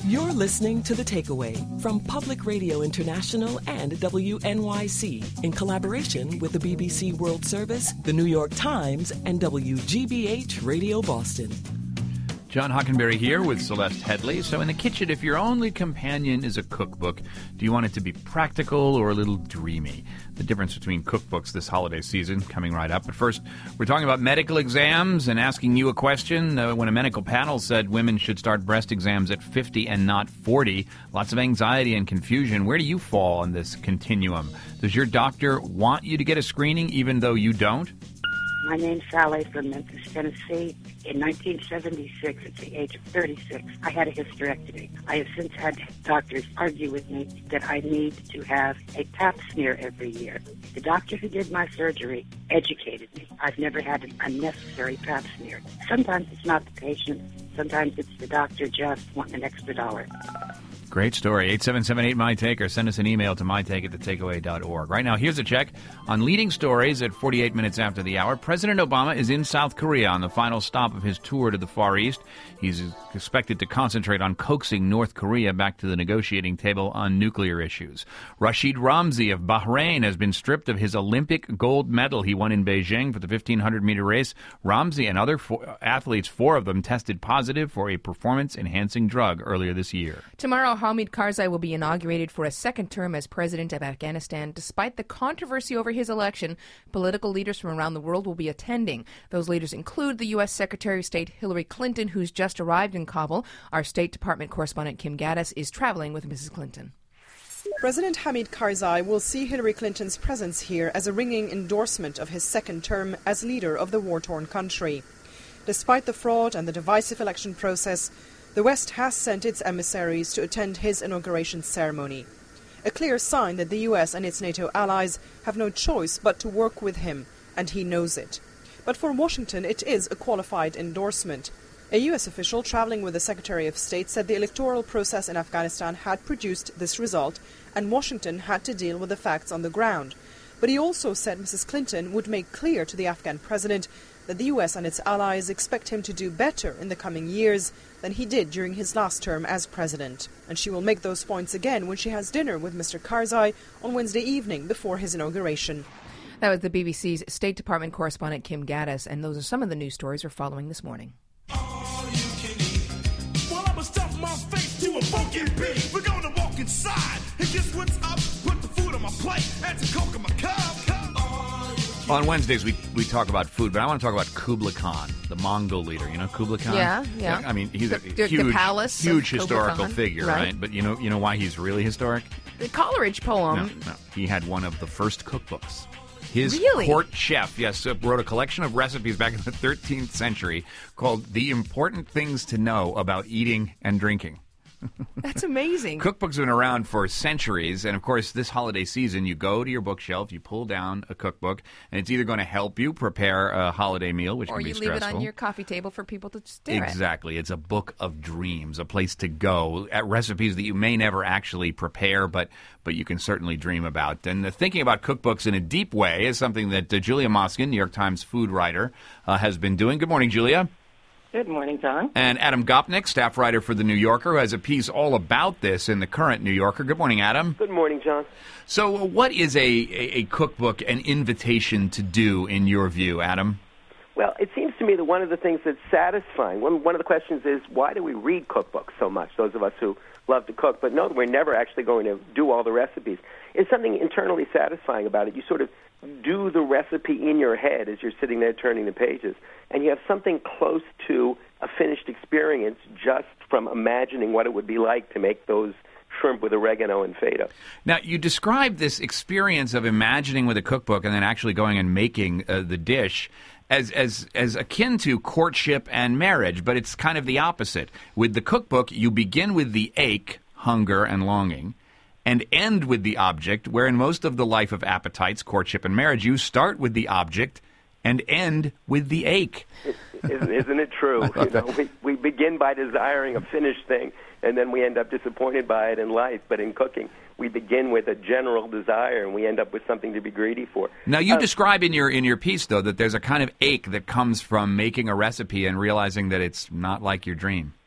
You're listening to The Takeaway from Public Radio International and W N Y C in collaboration with the B B C World Service, the New York Times, and W G B H Radio Boston. John Hockenberry here with Celeste Headley. So in the kitchen, if your only companion is a cookbook, do you want it to be practical or a little dreamy? The difference between cookbooks this holiday season coming right up. But first, we're talking about medical exams and asking you a question. Uh, when a medical panel said women should start breast exams at fifty and not forty, lots of anxiety and confusion. Where do you fall on this continuum? Does your doctor want you to get a screening even though you don't? My name's Sally from Memphis, Tennessee. In nineteen seventy-six, at the age of thirty-six, I had a hysterectomy. I have since had doctors argue with me that I need to have a pap smear every year. The doctor who did my surgery educated me. I've never had an unnecessary pap smear. Sometimes it's not the patient. Sometimes it's the doctor just wanting an extra dollar. Great story. eight seven seven eight my take or send us an email to mytake at the takeaway dot org. Right now, here's a check on leading stories at forty-eight minutes after the hour. President Obama is in South Korea on the final stop of his tour to the Far East. He's expected to concentrate on coaxing North Korea back to the negotiating table on nuclear issues. Rashid Ramzi of Bahrain has been stripped of his Olympic gold medal he won in Beijing for the fifteen hundred meter race. Ramzi and other four athletes, four of them, tested positive for a performance-enhancing drug earlier this year. Tomorrow, Hamid Karzai will be inaugurated for a second term as president of Afghanistan. Despite the controversy over his election, political leaders from around the world will be attending. Those leaders include the U S Secretary of State Hillary Clinton, who's just arrived in Kabul. Our State Department correspondent Kim Gaddis is traveling with Missus Clinton. President Hamid Karzai will see Hillary Clinton's presence here as a ringing endorsement of his second term as leader of the war-torn country. Despite the fraud and the divisive election process, the West has sent its emissaries to attend his inauguration ceremony, a clear sign that the U S and its NATO allies have no choice but to work with him, and he knows it. But for Washington, it is a qualified endorsement. A U S official traveling with the Secretary of State said the electoral process in Afghanistan had produced this result, and Washington had to deal with the facts on the ground. But he also said Missus Clinton would make clear to the Afghan president that the U S and its allies expect him to do better in the coming years than he did during his last term as president. And she will make those points again when she has dinner with Mister Karzai on Wednesday evening before his inauguration. That was the B B C's State Department correspondent Kim Gaddis, and those are some of the news stories we're following this morning. Well, I'ma stuff my face to a funky beat. We're gonna walk inside and guess what's up? Put the food on my plate and some coke in my cup. On Wednesdays, we, we talk about food, but I want to talk about Kublai Khan, the Mongol leader. You know Kublai Khan? Yeah, yeah. I mean, he's the, a the, huge, the palace huge of historical Khan, figure, right? right? But you know, you know why he's really historic? The Coleridge poem. No, no. He had one of the first cookbooks. His Really? court chef, yes, uh, wrote a collection of recipes back in the thirteenth century called The Important Things to Know About Eating and Drinking. That's amazing. Cookbooks have been around for centuries, and of course, this holiday season, you go to your bookshelf, you pull down a cookbook, and it's either going to help you prepare a holiday meal, which or can be you stressful. leave it on your coffee table for people to stare at. Exactly. It's a book of dreams, a place to go, at recipes that you may never actually prepare, but but you can certainly dream about. And uh, thinking about cookbooks in a deep way is something that uh, Julia Moskin, New York Times food writer, uh, has been doing. Good morning, Julia. Good morning, John. And Adam Gopnik, staff writer for The New Yorker, who has a piece all about this in the current New Yorker. Good morning, Adam. Good morning, John. So uh, what is a, a, a cookbook an invitation to do, in your view, Adam? Well, it seems to me that one of the things that's satisfying, one, one of the questions is, why do we read cookbooks so much, those of us who love to cook, but know that we're never actually going to do all the recipes? There's something internally satisfying about it. You sort of do the recipe in your head as you're sitting there turning the pages, and you have something close to a finished experience just from imagining what it would be like to make those shrimp with oregano and feta. Now, you describe this experience of imagining with a cookbook and then actually going and making uh, the dish as, as, as akin to courtship and marriage, but it's kind of the opposite. With the cookbook, you begin with the ache, hunger, and longing, and end with the object, where in most of the life of appetites, courtship and marriage, you start with the object and end with the ache. Isn't, isn't it true? You know, we, we begin by desiring a finished thing, and then we end up disappointed by it in life. But in cooking, we begin with a general desire, and we end up with something to be greedy for. Now, you Uh, describe in your in your piece, though, that there's a kind of ache that comes from making a recipe and realizing that it's not like your dream. I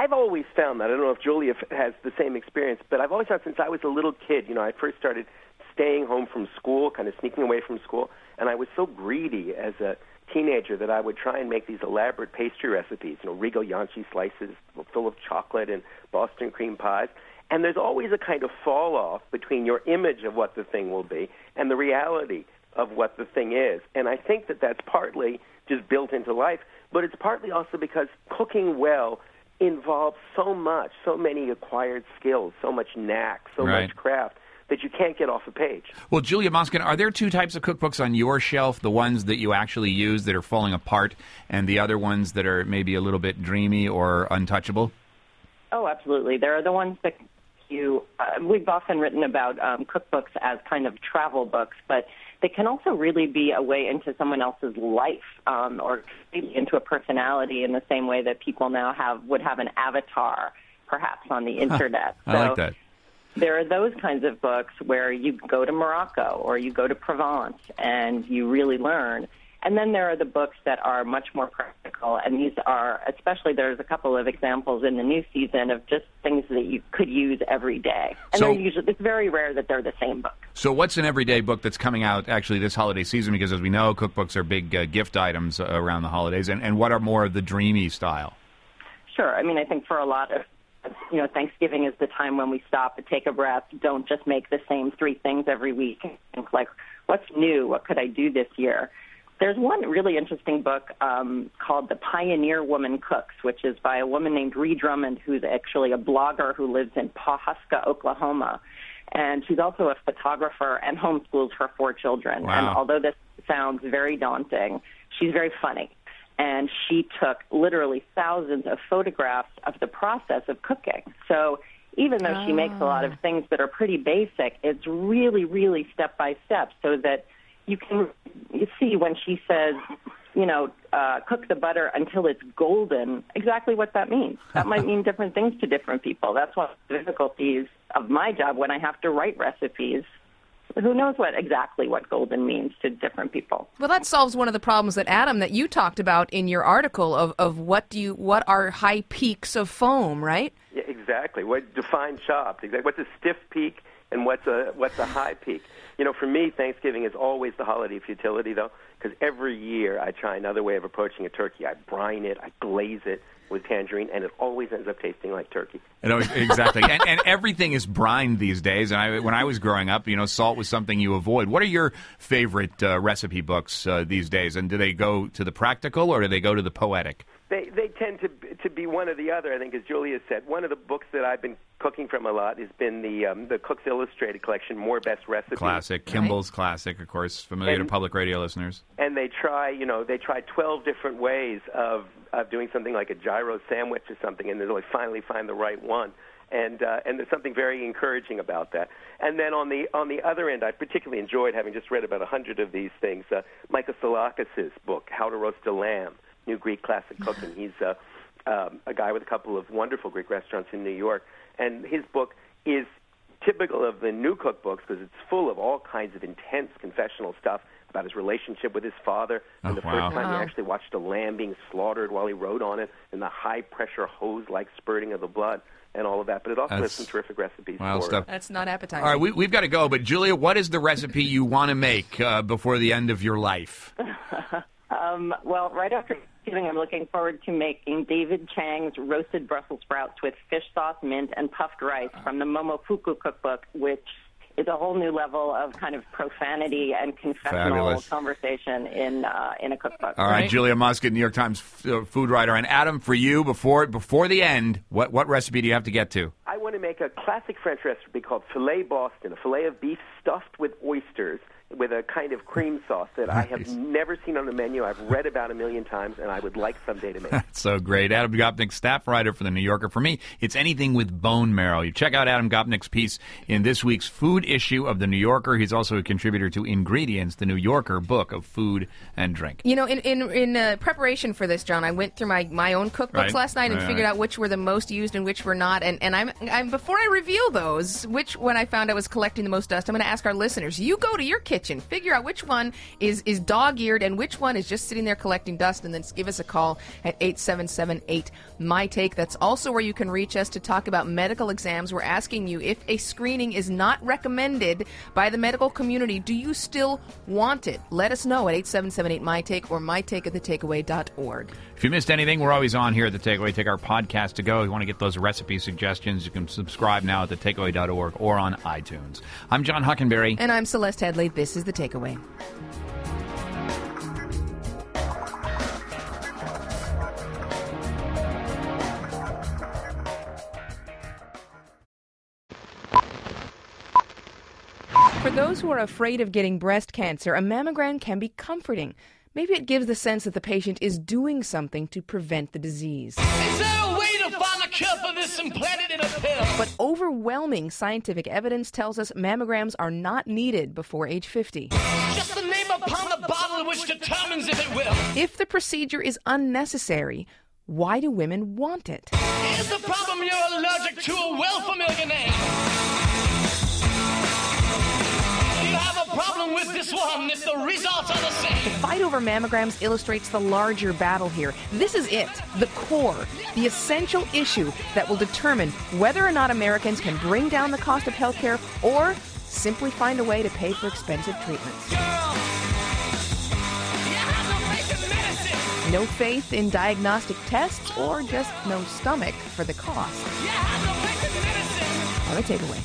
I've always found that. I don't know if Julia f- has the same experience, but I've always found since I was a little kid, you know, I first started staying home from school, kind of sneaking away from school, and I was so greedy as a teenager that I would try and make these elaborate pastry recipes, you know, Rigo Yanchi slices full of chocolate and Boston cream pies. And there's always a kind of fall off between your image of what the thing will be and the reality of what the thing is. And I think that that's partly just built into life, but it's partly also because cooking well involves so much, so many acquired skills, so much knack, so Right. much craft, that you can't get off a page. Well, Julia Moskin, are there two types of cookbooks on your shelf, the ones that you actually use that are falling apart and the other ones that are maybe a little bit dreamy or untouchable? Oh, absolutely. There are the ones that you, uh, we've often written about um, cookbooks as kind of travel books, but they can also really be a way into someone else's life um, or into a personality in the same way that people now have would have an avatar, perhaps, on the internet. I so like that. There are those kinds of books where you go to Morocco or you go to Provence and you really learn. And then there are the books that are much more practical, and these are, especially there's a couple of examples in the new season of just things that you could use every day. And So- they're usually, it's very rare that they're the same book. So what's an everyday book that's coming out actually this holiday season? Because as we know, cookbooks are big uh, gift items uh, around the holidays. And, and what are more of the dreamy style? Sure. I mean, I think for a lot of, you know, Thanksgiving is the time when we stop and take a breath. Don't just make the same three things every week. Think like, what's new? What could I do this year? There's one really interesting book um, called The Pioneer Woman Cooks, which is by a woman named Ree Drummond, who's actually a blogger who lives in Pawhuska, Oklahoma. And she's also a photographer and homeschools her four children. Wow. And although this sounds very daunting, she's very funny. And she took literally thousands of photographs of the process of cooking. So even though she makes a lot of things that are pretty basic, it's really, really step by step so that you can you see when she says, you know, uh, cook the butter until it's golden, exactly what that means. That might mean different things to different people. That's one of the difficulties of my job when I have to write recipes. Who knows what exactly what golden means to different people. Well, that solves one of the problems that Adam that you talked about in your article of, of what do you what are high peaks of foam, right? Yeah, exactly. What define chopped? Exactly. What's a stiff peak and what's a what's a high peak? You know, for me, Thanksgiving is always the holiday of futility, though, because every year I try another way of approaching a turkey. I brine it, I glaze it with tangerine, and it always ends up tasting like turkey. You know, exactly. and, and everything is brined these days. And I, when I was growing up, you know, salt was something you avoid. What are your favorite uh, recipe books uh, these days? And do they go to the practical or do they go to the poetic? They they tend to to be one or the other. I think, as Julia said, one of the books that I've been cooking from a lot has been the um, the Cook's Illustrated collection, More Best Recipes. Classic. Kimball's classic, of course, familiar And- to public radio listeners. And they try, you know, they try twelve different ways of of doing something like a gyro sandwich or something, and they finally find the right one. And uh, and there's something very encouraging about that. And then on the on the other end, I particularly enjoyed, having just read about a hundred of these things, uh, Michael Salakis' book, How to Roast a Lamb, New Greek Classic Cooking. He's uh, um, a guy with a couple of wonderful Greek restaurants in New York, and his book is typical of the new cookbooks because it's full of all kinds of intense confessional stuff about his relationship with his father, and Oh, the wow. first time Wow. he actually watched a lamb being slaughtered while he wrote on it, and the high-pressure hose-like spurting of the blood, and all of that. But it also That's has some terrific recipes wild for stuff. That's not appetizing. All right, we, we've got to go. But, Julia, what is the recipe you want to make uh, before the end of your life? Um, well, right after Thanksgiving, I'm looking forward to making David Chang's roasted Brussels sprouts with fish sauce, mint, and puffed rice from the Momofuku cookbook, which is a whole new level of kind of profanity and confessional Fabulous. conversation in uh, in a cookbook. All right, Julia Muscat, New York Times f- uh, food writer. And, Adam, for you, before before the end, what, what recipe do you have to get to? I want to make a classic French recipe called filet Boston, a filet of beef stuffed with oysters with a kind of cream sauce that I have Nice. never seen on the menu. I've read about a million times, and I would like someday to make. That's so great. Adam Gopnik, staff writer for The New Yorker. For me, it's anything with bone marrow. You check out Adam Gopnik's piece in this week's food issue of The New Yorker. He's also a contributor to Ingredients, the New Yorker book of food and drink. You know, in in, in uh, preparation for this, John, I went through my, my own cookbooks Right. last night and Right, figured right. out which were the most used and which were not. And, and I'm, I'm before I reveal those, which when I found I was collecting the most dust, I'm going to ask our listeners. You go to your kitchen kitchen. Figure out which one is, is dog-eared and which one is just sitting there collecting dust, and then give us a call at eight seven seven eight, M Y Take. That's also where you can reach us to talk about medical exams. We're asking you, if a screening is not recommended by the medical community, do you still want it? Let us know at eight seven seven eight, M Y Take or my take at the takeaway dot org. If you missed anything, we're always on here at The Takeaway. Take our podcast to go. If you want to get those recipe suggestions, you can subscribe now at the takeaway dot org or on iTunes. I'm John Huckenberry. And I'm Celeste Headley. This is The Takeaway. For those who are afraid of getting breast cancer, a mammogram can be comforting. Maybe it gives the sense that the patient is doing something to prevent the disease. Is there a way to find a cure for this and plant it in a pill? But overwhelming scientific evidence tells us mammograms are not needed before age fifty. Just the name upon the bottle which determines if it will. If the procedure is unnecessary, why do women want it? Here's the problem: you're allergic to a well-familiar name. You have a problem with this one if the results are the same. The fight over mammograms illustrates the larger battle here. This is it, the core, the essential issue that will determine whether or not Americans can bring down the cost of healthcare or simply find a way to pay for expensive treatments. No faith in diagnostic tests or just no stomach for the cost. On The Takeaway.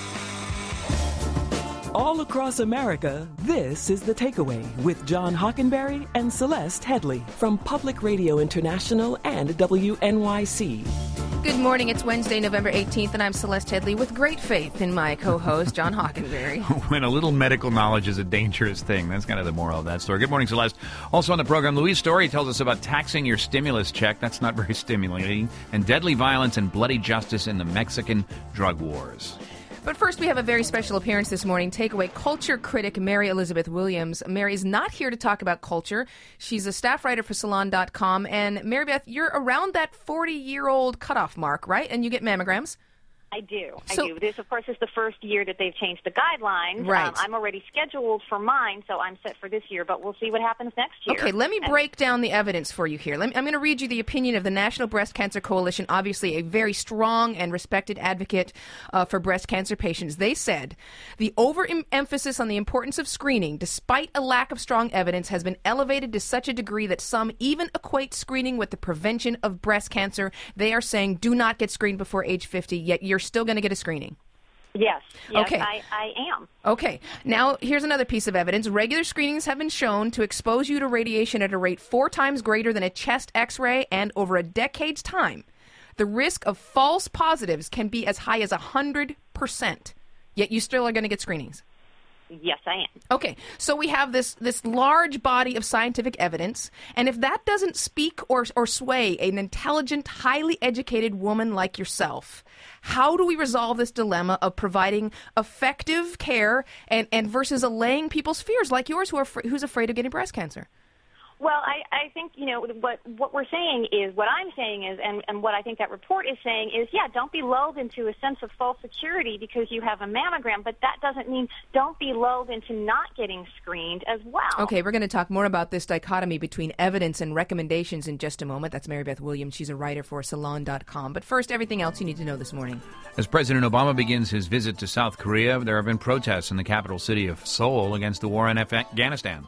All across America, this is The Takeaway with John Hockenberry and Celeste Headley from Public Radio International and W N Y C. Good morning. It's Wednesday, November eighteenth, and I'm Celeste Headley with great faith in my co-host, John Hockenberry. When a little medical knowledge is a dangerous thing. That's kind of the moral of that story. Good morning, Celeste. Also on the program, Louise Story tells us about taxing your stimulus check. That's not very stimulating. And deadly violence and bloody justice in the Mexican drug wars. But first, we have a very special appearance this morning. Takeaway culture critic Mary Elizabeth Williams. Mary is not here to talk about culture. She's a staff writer for Salon dot com. And Mary Beth, you're around that forty-year-old cutoff mark, right? And you get mammograms. I do. So- I do. This, of course, is the first year that they've changed the guidelines. Right. Um, I'm already scheduled for mine, so I'm set for this year, but we'll see what happens next year. Okay, let me And- break down the evidence for you here. Let me, I'm going to read you the opinion of the National Breast Cancer Coalition, obviously a very strong and respected advocate uh, for breast cancer patients. They said, the overemphasis on the importance of screening, despite a lack of strong evidence, has been elevated to such a degree that some even equate screening with the prevention of breast cancer. They are saying, do not get screened before age fifty, yet you're still going to get a screening. Yes. Yes, Okay. I, I am. Okay, now here's another piece of evidence. Regular screenings have been shown to expose you to radiation at a rate four times greater than a chest x-ray, and over a decade's time, the risk of false positives can be as high as one hundred percent, yet you still are going to get screenings. Yes, I am. Okay, so we have this this large body of scientific evidence, and if that doesn't speak or or sway an intelligent, highly educated woman like yourself, how do we resolve this dilemma of providing effective care and, and versus allaying people's fears like yours, who are fr- who's afraid of getting breast cancer? Well, I, I think, you know, what what we're saying is, what I'm saying is, and, and what I think that report is saying is, yeah, don't be lulled into a sense of false security because you have a mammogram, but that doesn't mean don't be lulled into not getting screened as well. Okay, we're going to talk more about this dichotomy between evidence and recommendations in just a moment. That's Mary Beth Williams. She's a writer for Salon dot com. But first, everything else you need to know this morning. As President Obama begins his visit to South Korea, there have been protests in the capital city of Seoul against the war in Afghanistan.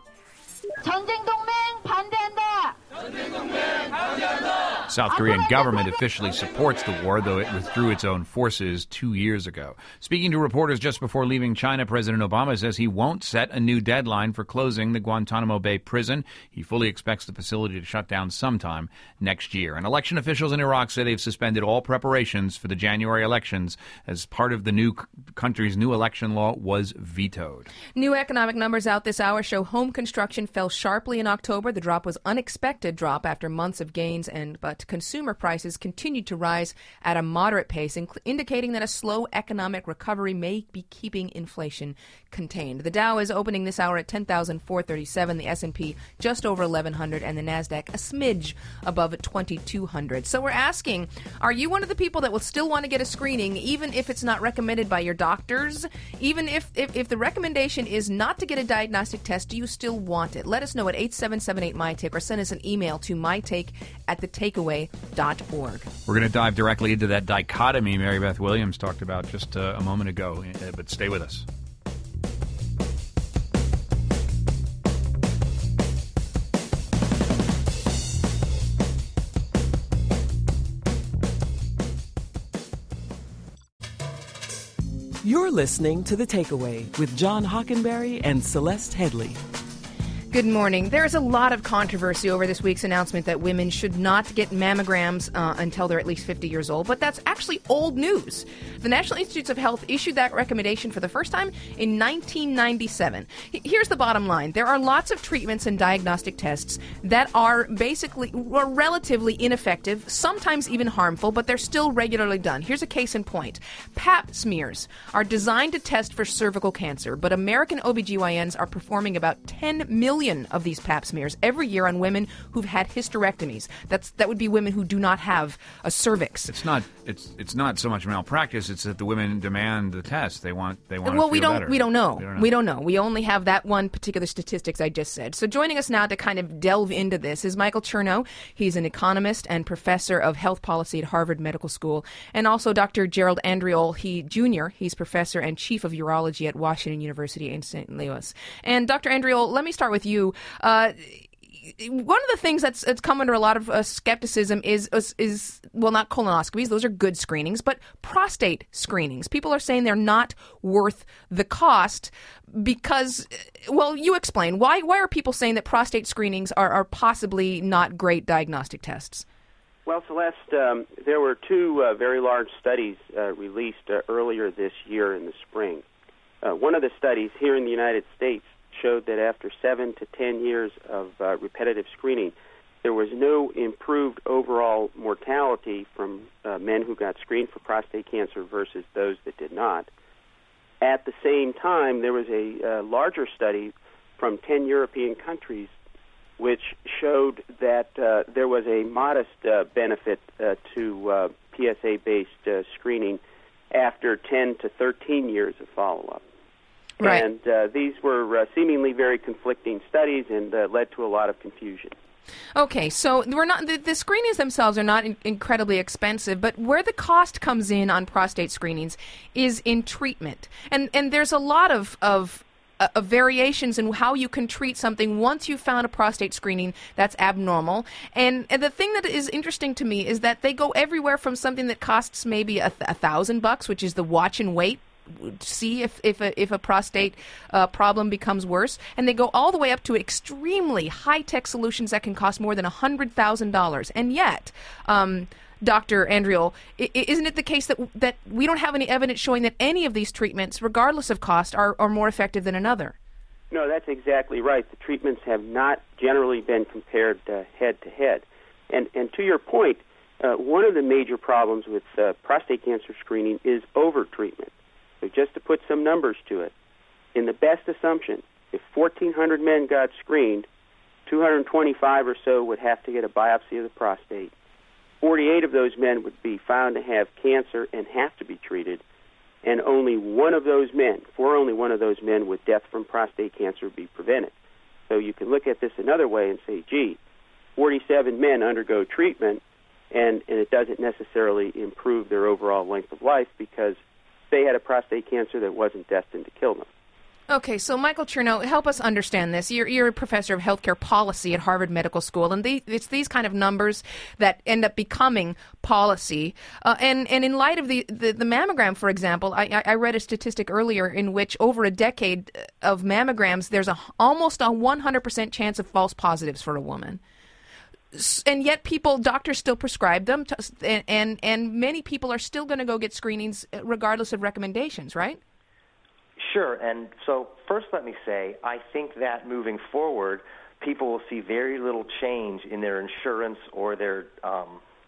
전쟁 동맹 반대한다. South Korean government officially supports the war, though it withdrew its own forces two years ago. Speaking to reporters just before leaving China, President Obama says he won't set a new deadline for closing the Guantanamo Bay prison. He fully expects the facility to shut down sometime next year. And election officials in Iraq say they've suspended all preparations for the January elections as part of the new c- country's new election law was vetoed. New economic numbers out this hour show home construction fell sharply in October. The drop was unexpected drop after months of gains, and but consumer prices continued to rise at a moderate pace, inc- indicating that a slow economic recovery may be keeping inflation contained. The Dow is opening this hour at ten thousand four hundred thirty-seven, the S and P just over eleven hundred, and the NASDAQ a smidge above twenty-two hundred. So we're asking, are you one of the people that will still want to get a screening, even if it's not recommended by your doctors? Even if, if, if the recommendation is not to get a diagnostic test, do you still want it? Let us know at eight seven seven eight, M Y Take or send us an email to mytake at the takeaway dot org. We're going to dive directly into that dichotomy Mary Beth Williams talked about just uh, a moment ago, uh, but stay with us. You're listening to The Takeaway with John Hockenberry and Celeste Headley. Good morning. There is a lot of controversy over this week's announcement that women should not get mammograms uh, until they're at least fifty years old, but that's actually old news. The National Institutes of Health issued that recommendation for the first time in nineteen ninety-seven. Here's the bottom line. There are lots of treatments and diagnostic tests that are basically or relatively ineffective, sometimes even harmful, but they're still regularly done. Here's a case in point. Pap smears are designed to test for cervical cancer, but American O B G Y Ns are performing about ten million of these pap smears every year on women who've had hysterectomies. That's that would be women who do not have a cervix. It's not it's it's not so much malpractice. It's that the women demand the test. They want they want. Well, to we feel don't better. we don't know. We don't know. We don't know. We only have that one particular statistics I just said. So joining us now to kind of delve into this is Michael Chernow. He's an economist and professor of health policy at Harvard Medical School, and also Doctor Gerald Andriol, he Junior He's professor and chief of urology at Washington University in Saint Louis. And Doctor Andriol, let me start with you. Uh, One of the things that's, that's come under a lot of uh, skepticism is, is, is, well, not colonoscopies. Those are good screenings, but prostate screenings. People are saying they're not worth the cost because, well, you explain. Why Why are people saying that prostate screenings are, are possibly not great diagnostic tests? Well, Celeste, um, there were two uh, very large studies uh, released uh, earlier this year in the spring. Uh, one of the studies here in the United States showed that after seven to ten years of uh, repetitive screening, there was no improved overall mortality from uh, men who got screened for prostate cancer versus those that did not. At the same time, there was a uh, larger study from ten European countries which showed that uh, there was a modest uh, benefit uh, to uh, P S A-based uh, screening after ten to thirteen years of follow-up. Right. And uh, these were uh, seemingly very conflicting studies and uh, led to a lot of confusion. Okay, so we're not the, the screenings themselves are not in, incredibly expensive, but where the cost comes in on prostate screenings is in treatment, and and there's a lot of of. Uh, of variations in how you can treat something once you've found a prostate screening that's abnormal. And, and the thing that is interesting to me is that they go everywhere from something that costs maybe a, th- a thousand bucks, which is the watch and wait, see if if a, if a prostate uh, problem becomes worse, and they go all the way up to extremely high-tech solutions that can cost more than one hundred thousand dollars. And yet, um, Doctor Andriol, isn't it the case that that we don't have any evidence showing that any of these treatments, regardless of cost, are, are more effective than another? No, that's exactly right. The treatments have not generally been compared uh, head-to-head. And, and to your point, uh, one of the major problems with uh, prostate cancer screening is over-treatment. So just to put some numbers to it, in the best assumption, if fourteen hundred men got screened, two hundred twenty-five or so would have to get a biopsy of the prostate. forty-eight of those men would be found to have cancer and have to be treated, and only one of those men, for only one of those men, would death from prostate cancer be prevented. So you can look at this another way and say, gee, forty-seven men undergo treatment, and, and it doesn't necessarily improve their overall length of life because they had a prostate cancer that wasn't destined to kill them. Okay, so Michael Chernow, help us understand this. You're, you're a professor of healthcare policy at Harvard Medical School, and the, it's these kind of numbers that end up becoming policy. Uh, and, and in light of the, the, the mammogram, for example, I, I read a statistic earlier in which over a decade of mammograms, there's a, almost a one hundred percent chance of false positives for a woman. And yet people, doctors still prescribe them, to, and, and, and many people are still going to go get screenings regardless of recommendations, right? Sure, and so first let me say, I think that moving forward, people will see very little change in their insurance or their um,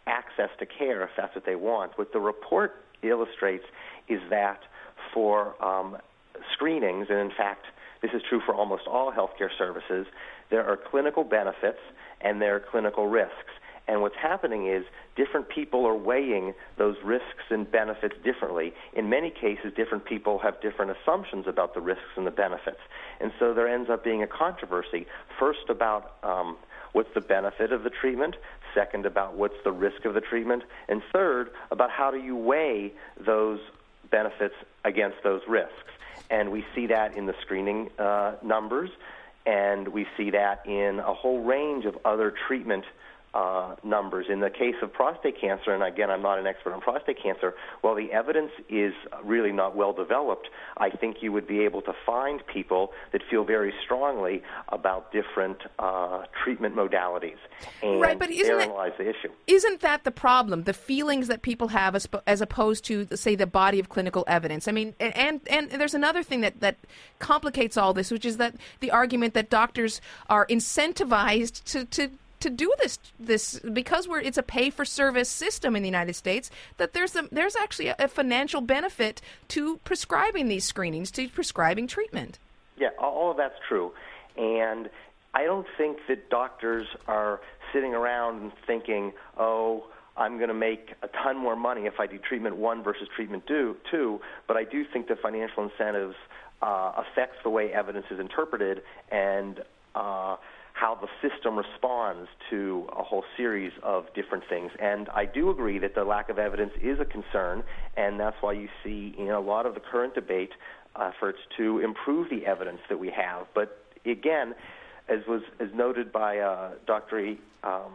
access to care if that's what they want. What the report illustrates is that for um, screenings, and in fact, this is true for almost all healthcare services, there are clinical benefits and there are clinical risks. And what's happening is different people are weighing those risks and benefits differently. In many cases, different people have different assumptions about the risks and the benefits. And so there ends up being a controversy, first about um, what's the benefit of the treatment, second about what's the risk of the treatment, and third about how do you weigh those benefits against those risks. And we see that in the screening uh, numbers, and we see that in a whole range of other treatment Uh, numbers. In the case of prostate cancer, and again, I'm not an expert on prostate cancer, while the evidence is really not well developed, I think you would be able to find people that feel very strongly about different uh, treatment modalities and right, but isn't therein that, lies the issue. Isn't that the problem? The feelings that people have as, as opposed to, say, the body of clinical evidence. I mean, and, and there's another thing that, that complicates all this, which is that the argument that doctors are incentivized to, to to do this this because we're it's a pay for service system in the United States, that there's a, there's actually a, a financial benefit to prescribing these screenings, to prescribing treatment. Yeah, all of that's true. And I don't think that doctors are sitting around and thinking, oh, I'm going to make a ton more money if I do treatment one versus treatment two, two. But I do think that financial incentives uh, affects the way evidence is interpreted and uh how the system responds to a whole series of different things. And I do agree that the lack of evidence is a concern, and that's why you see in a lot of the current debate efforts to improve the evidence that we have. But again, as was as noted by uh, Doctor E, um,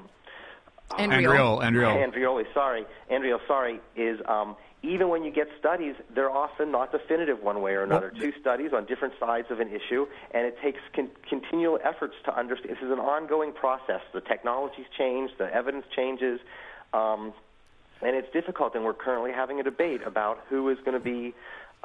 Andriole. Andriole. Andriole, sorry. Andriole, sorry, is um, even when you get studies, they're often not definitive one way or another. Well, Two studies on different sides of an issue, and it takes con- continual efforts to understand. This is an ongoing process. The technologies change, the evidence changes, um, and it's difficult, and we're currently having a debate about who is going to be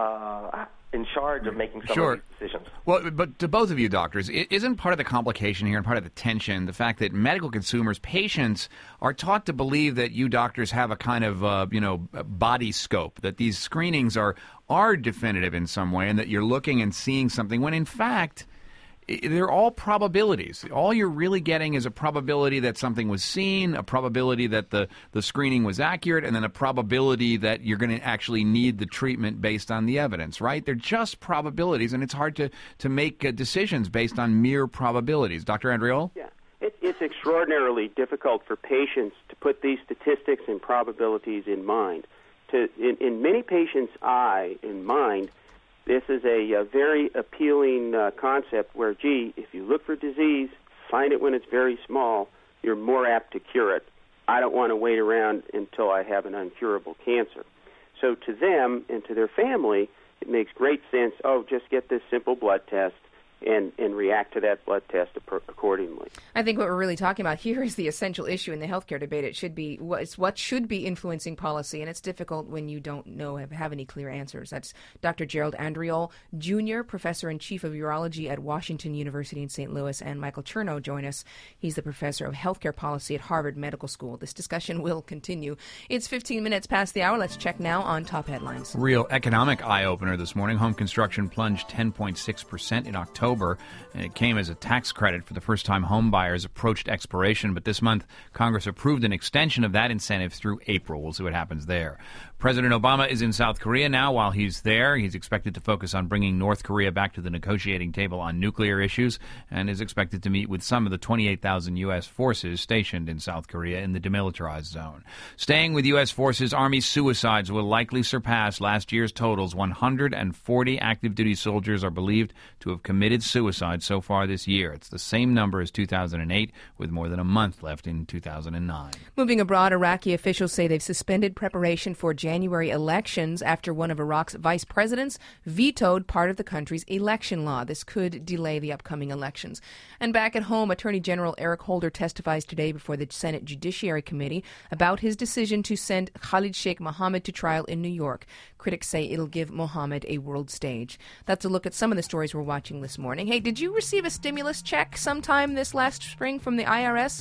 uh, in charge of making some sure. of these decisions. Well, but to both of you, doctors, isn't part of the complication here and part of the tension the fact that medical consumers, patients, are taught to believe that you doctors have a kind of, uh, you know, body scope, that these screenings are are definitive in some way and that you're looking and seeing something when, in fact, they're all probabilities. All you're really getting is a probability that something was seen, a probability that the, the screening was accurate, and then a probability that you're going to actually need the treatment based on the evidence, right? They're just probabilities, and it's hard to, to make uh, decisions based on mere probabilities. Doctor Andriole? Yeah. It, it's extraordinarily difficult for patients to put these statistics and probabilities in mind. To, in, in many patients' eye and mind, this is a, a very appealing uh, concept where, gee, if you look for disease, find it when it's very small, you're more apt to cure it. I don't want to wait around until I have an uncurable cancer. So to them and to their family, it makes great sense, oh, just get this simple blood test and, and react to that blood test accordingly. I think what we're really talking about here is the essential issue in the healthcare debate. It should be it's what should be influencing policy, and it's difficult when you don't know have, have any clear answers. That's Doctor Gerald Andriole, Junior Professor and Chief of Urology at Washington University in Saint Louis, and Michael Chernow join us. He's the Professor of Healthcare Policy at Harvard Medical School. This discussion will continue. It's fifteen minutes past the hour. Let's check now on top headlines. Real economic eye-opener this morning. Home construction plunged ten point six percent in October. And it came as a tax credit for the first time home buyers approached expiration. But this month, Congress approved an extension of that incentive through April. We'll see what happens there. President Obama is in South Korea now. While he's there, he's expected to focus on bringing North Korea back to the negotiating table on nuclear issues and is expected to meet with some of the twenty-eight thousand U S forces stationed in South Korea in the demilitarized zone. Staying with U S forces, Army suicides will likely surpass last year's totals. one hundred forty active duty soldiers are believed to have committed suicide so far this year. It's the same number as two thousand eight, with more than a month left in two thousand nine. Moving abroad, Iraqi officials say they've suspended preparation for January elections after one of Iraq's vice presidents vetoed part of the country's election law. This could delay the upcoming elections. And back at home, Attorney General Eric Holder testifies today before the Senate Judiciary Committee about his decision to send Khalid Sheikh Mohammed to trial in New York. Critics say it'll give Mohammed a world stage. That's a look at some of the stories we're watching this morning. Hey, did you receive a stimulus check sometime this last spring from the I R S?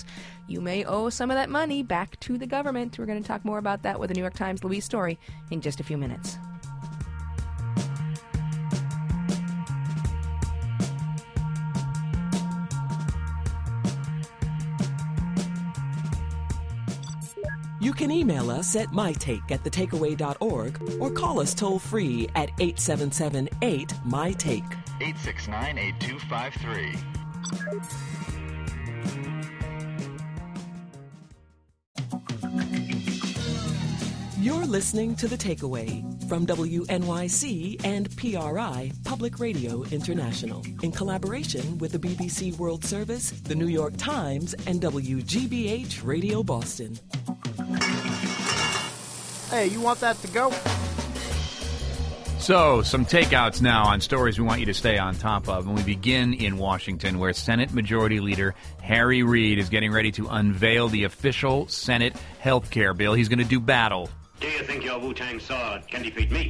you may owe some of that money back to the government. We're going to talk more about that with the New York Times Louise Story in just a few minutes. You can email us at mytake at thetakeaway dot org or call us toll-free at eight seven seven eight, M Y Take. eight six nine, eight two five three. You're listening to The Takeaway from W N Y C and P R I Public Radio International in collaboration with the B B C World Service, the New York Times, and W G B H Radio Boston. Hey, you want that to go? So, some takeouts now on stories we want you to stay on top of. And we begin in Washington, where Senate Majority Leader Harry Reid is getting ready to unveil the official Senate health care bill. He's going to do battle. Do you think your Wu-Tang sword can defeat me?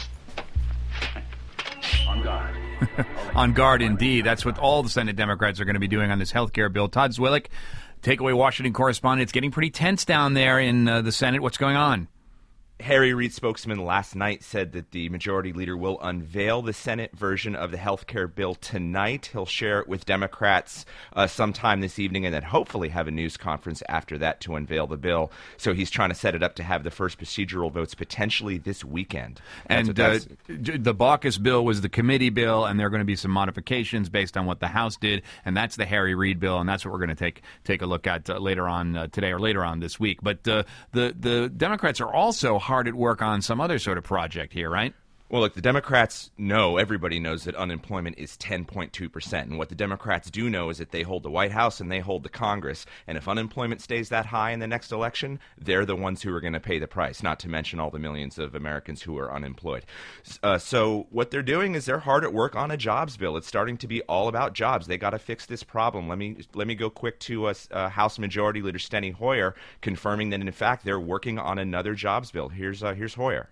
On guard. On guard, indeed. That's what all the Senate Democrats are going to be doing on this health care bill. Todd Zwillich, Takeaway Washington correspondent. It's getting pretty tense down there in uh, the Senate. What's going on? Harry Reid spokesman last night said that the majority leader will unveil the Senate version of the health care bill tonight. He'll share it with Democrats uh, sometime this evening and then hopefully have a news conference after that to unveil the bill. So he's trying to set it up to have the first procedural votes potentially this weekend. That's And uh, the Baucus bill was the committee bill, and there are going to be some modifications based on what the House did, and that's the Harry Reid bill, and that's what we're going to take take a look at uh, later on uh, today or later on this week. But uh, the, the Democrats are also hard at work on some other sort of project here, right? Well, look, the Democrats know, everybody knows that unemployment is ten point two percent. And what the Democrats do know is that they hold the White House and they hold the Congress. And if unemployment stays that high in the next election, they're the ones who are going to pay the price, not to mention all the millions of Americans who are unemployed. Uh, so what they're doing is they're hard at work on a jobs bill. It's starting to be all about jobs. They got to fix this problem. Let me let me go quick to uh, uh, House Majority Leader Steny Hoyer confirming that, in fact, they're working on another jobs bill. Here's uh, here's Hoyer.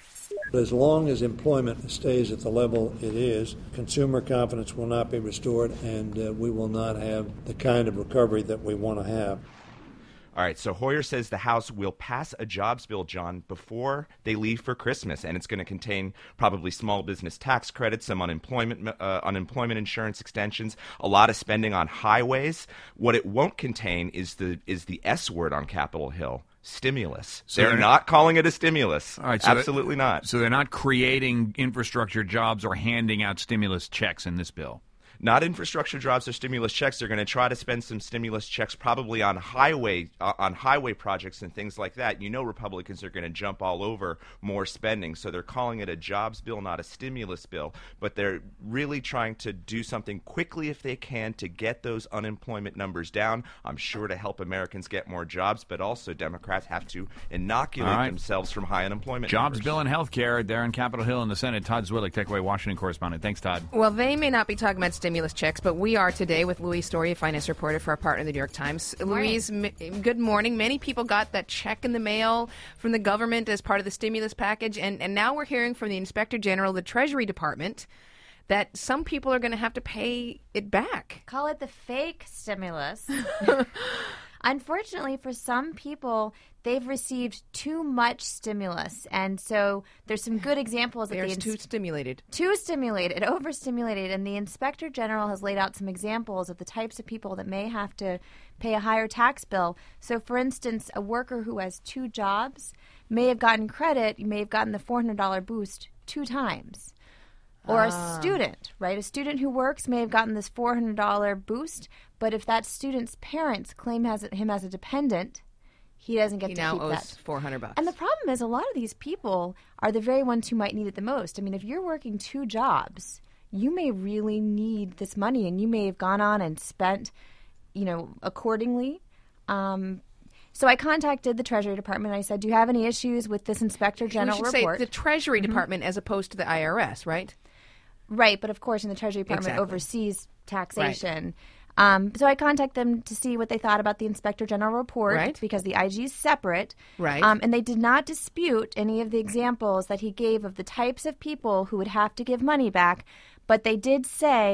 As long as employment stays at the level it is, consumer confidence will not be restored, and uh, we will not have the kind of recovery that we want to have. All right, so Hoyer says the House will pass a jobs bill, John, before they leave for Christmas, and it's going to contain probably small business tax credits, some unemployment uh, unemployment insurance extensions, a lot of spending on highways. What it won't contain is the is the S word on Capitol Hill. Stimulus. So they're, they're not calling it a stimulus. All right, so Absolutely that, not. So they're not creating infrastructure jobs or handing out stimulus checks in this bill. Not infrastructure jobs or stimulus checks. They're going to try to spend some stimulus checks probably on highway uh, on highway projects and things like that. You know, Republicans are going to jump all over more spending, so they're calling it a jobs bill, not a stimulus bill. But they're really trying to do something quickly if they can to get those unemployment numbers down. I'm sure to help Americans get more jobs, but also Democrats have to inoculate All right. themselves from high unemployment Jobs numbers. bill and health care there on Capitol Hill in the Senate. Todd Zwillich, Takeaway Washington correspondent. Thanks, Todd. Well, they may not be talking about stimulus checks, but we are today with Louise Story, a finance reporter for our partner, the New York Times. Louise, m- good morning. Many people got that check in the mail from the government as part of the stimulus package, and, and now we're hearing from the Inspector General of the Treasury Department that some people are going to have to pay it back. Call it the fake stimulus. Unfortunately, for some people, they've received too much stimulus. And so there's some good examples. They're that the too stimulated. Too stimulated, overstimulated. And the Inspector General has laid out some examples of the types of people that may have to pay a higher tax bill. So, for instance, a worker who has two jobs may have gotten credit, may have gotten the four hundred dollars boost two times. Or Ah. a student, right? A student who works may have gotten this four hundred dollars boost, but if that student's parents claim has him as a dependent, he doesn't get He to now keep owes that. four hundred bucks. And the problem is a lot of these people are the very ones who might need it the most. I mean, if you're working two jobs, you may really need this money, and you may have gone on and spent, you know, accordingly. Um, so I contacted the Treasury Department. I said, do you have any issues with this Inspector General we should report? say the Treasury Mhm. Department as opposed to the I R S, right? Right, but of course, in the Treasury Department Exactly. oversees taxation. Um, so I contacted them to see what they thought about the Inspector General report, Right. because the I G is separate. Right. Um, and they did not dispute any of the examples that he gave of the types of people who would have to give money back. But they did say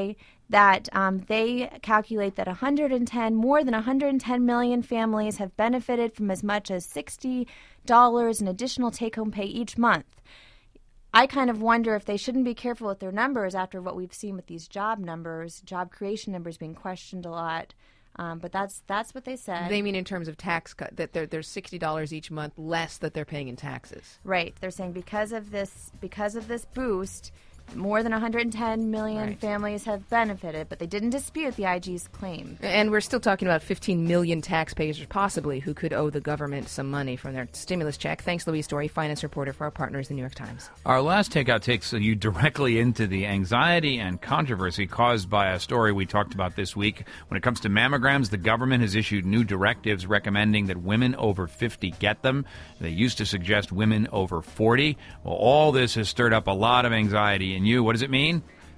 that um, they calculate that one hundred ten, more than one hundred ten million families have benefited from as much as sixty dollars in additional take-home pay each month. I kind of wonder if they shouldn't be careful with their numbers after what we've seen with these job numbers, job creation numbers being questioned a lot. Um, but that's that's what they said. They mean in terms of tax cut, that there, there's sixty dollars each month less that they're paying in taxes. Right. They're saying because of this because of this boost, more than one hundred ten million Right. families have benefited, but they didn't dispute the I G's claim. And we're still talking about fifteen million taxpayers, possibly, who could owe the government some money from their stimulus check. Thanks, Louise Story, finance reporter for our partners, the New York Times. Our last takeout takes you directly into the anxiety and controversy caused by a story we talked about this week. When it comes to mammograms, the government has issued new directives recommending that women over fifty get them. They used to suggest women over forty. Well, all this has stirred up a lot of anxiety in you. What does it mean?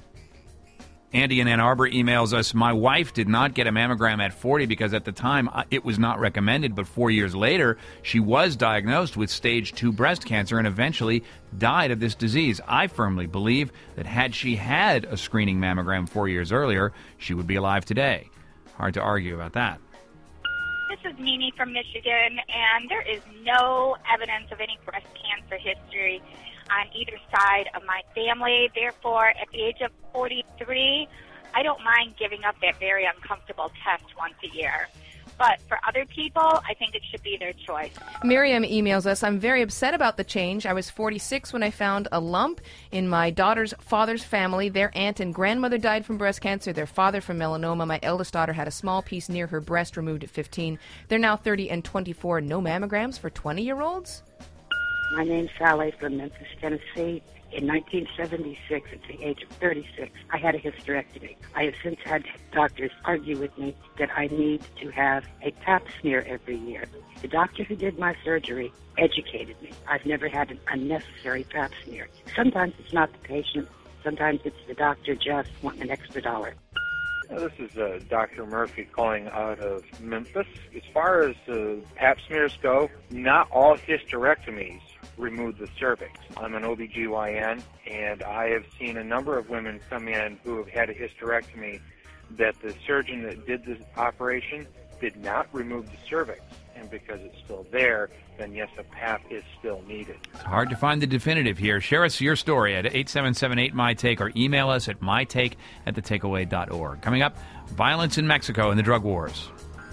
Andy in Ann Arbor emails us, my wife did not get a mammogram at forty because at the time uh, it was not recommended, but four years later she was diagnosed with stage two breast cancer and eventually died of this disease. I firmly believe that had she had a screening mammogram four years earlier, she would be alive today. Hard to argue about that. This is Mimi from Michigan, and there is no evidence of any breast cancer history on either side of my family. Therefore, at the age of forty-three, I don't mind giving up that very uncomfortable test once a year. But for other people, I think it should be their choice. Miriam emails us, I'm very upset about the change. I was forty-six when I found a lump in my daughter's father's family. Their aunt and grandmother died from breast cancer, their father from melanoma. My eldest daughter had a small piece near her breast removed at fifteen. They're now thirty and twenty-four. No mammograms for twenty-year-olds? My name's Sally from Memphis, Tennessee. In nineteen seventy-six, at the age of thirty-six, I had a hysterectomy. I have since had doctors argue with me that I need to have a pap smear every year. The doctor who did my surgery educated me. I've never had an unnecessary pap smear. Sometimes it's not the patient. Sometimes it's the doctor just wanting an extra dollar. This is uh, Doctor Murphy calling out of Memphis. As far as uh, pap smears go, not all hysterectomies remove the cervix. I'm an O B G Y N, and I have seen a number of women come in who have had a hysterectomy that the surgeon that did the operation did not remove the cervix. And because it's still there, then yes, a pap is still needed. It's hard to find the definitive here. Share us your story at eight seven seven eight my take or email us at my take at the takeaway dot org. Coming up, violence in Mexico and the drug wars.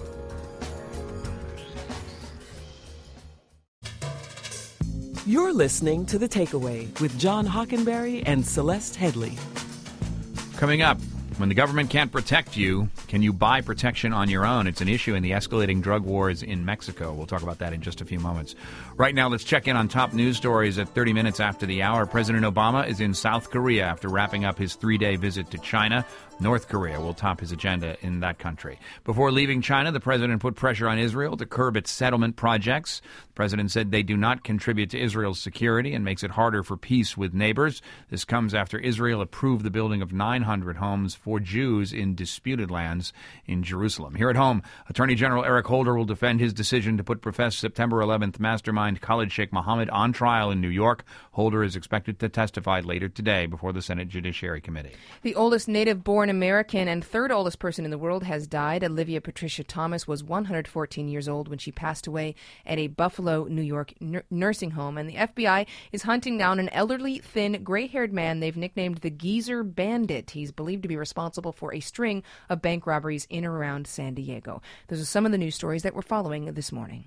You're listening to The Takeaway with John Hockenberry and Celeste Headley. Coming up, when the government can't protect you, can you buy protection on your own? It's an issue in the escalating drug wars in Mexico. We'll talk about that in just a few moments. Right now, let's check in on top news stories at thirty minutes after the hour. President Obama is in South Korea after wrapping up his three-day visit to China. North Korea will top his agenda in that country. Before leaving China, the president put pressure on Israel to curb its settlement projects. The president said they do not contribute to Israel's security and makes it harder for peace with neighbors. This comes after Israel approved the building of nine hundred homes for Jews in disputed lands in Jerusalem. Here at home, Attorney General Eric Holder will defend his decision to put professed September eleventh mastermind Khalid Sheikh Mohammed on trial in New York. Holder is expected to testify later today before the Senate Judiciary Committee. The oldest native-born American and third oldest person in the world has died. Olivia Patricia Thomas was one hundred fourteen years old when she passed away at a Buffalo, New York n- nursing home. And the F B I is hunting down an elderly, thin, gray-haired man they've nicknamed the Geezer Bandit. He's believed to be responsible for a string of bank robberies in and around San Diego. Those are some of the news stories that we're following this morning.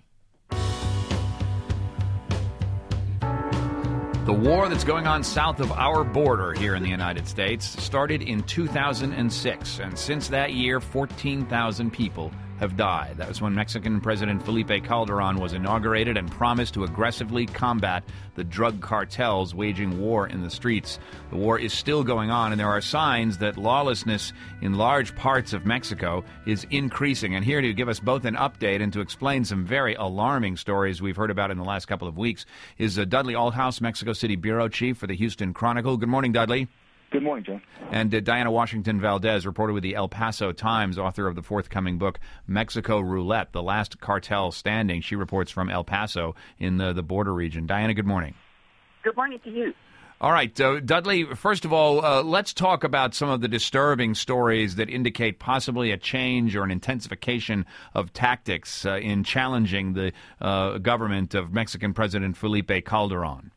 The war that's going on south of our border here in the United States started in two thousand six, and since that year, fourteen thousand people have died. That was when Mexican President Felipe Calderon was inaugurated and promised to aggressively combat the drug cartels waging war in the streets. The war is still going on, and there are signs that lawlessness in large parts of Mexico is increasing. And here to give us both an update and to explain some very alarming stories we've heard about in the last couple of weeks is uh, Dudley Althouse, Mexico City bureau chief for the Houston Chronicle. Good morning, Dudley. Good morning, John. And uh, Diana Washington Valdez, reporter with the El Paso Times, author of the forthcoming book, Mexico Roulette, The Last Cartel Standing. She reports from El Paso in the, the border region. Diana, good morning. Good morning to you. All right, uh, Dudley, first of all, uh, let's talk about some of the disturbing stories that indicate possibly a change or an intensification of tactics uh, in challenging the uh, government of Mexican President Felipe Calderon.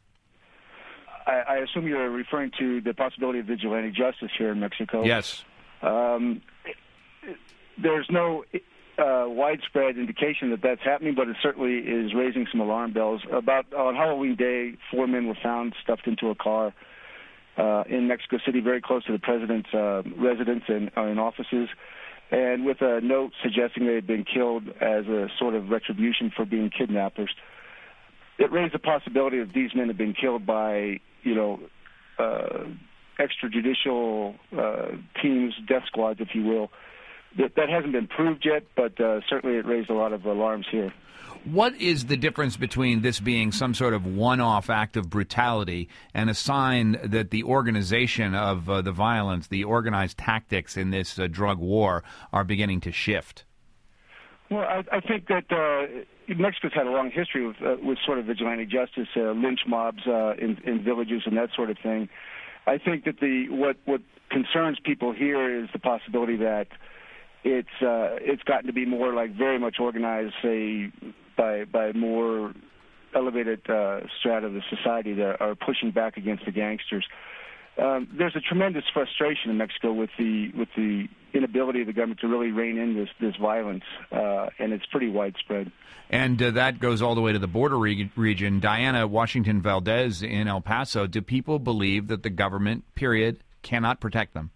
I, I assume you're referring to the possibility of vigilante justice here in Mexico. Yes. Um, there's no uh, widespread indication that that's happening, but it certainly is raising some alarm bells. About on Halloween Day, four men were found stuffed into a car uh, in Mexico City, very close to the president's uh, residence and, uh, and offices, and with a note suggesting they had been killed as a sort of retribution for being kidnappers. It raised the possibility that these men had been killed by, you know, uh, extrajudicial uh, teams, death squads, if you will. That, that hasn't been proved yet, but uh, certainly it raised a lot of alarms here. What is the difference between this being some sort of one-off act of brutality and a sign that the organization of uh, the violence, the organized tactics in this uh, drug war are beginning to shift? Well, I, I think that uh, Mexico's had a long history with, uh, with sort of vigilante justice, uh, lynch mobs uh, in, in villages and that sort of thing. I think that the what, what concerns people here is the possibility that it's uh, it's gotten to be more like very much organized, say, by by more elevated uh, strata of the society that are pushing back against the gangsters. Um, there's a tremendous frustration in Mexico with the with the inability of the government to really rein in this this violence, uh, and it's pretty widespread. And uh, that goes all the way to the border re- region. Diana Washington Valdez in El Paso. Do people believe that the government, period, cannot protect them?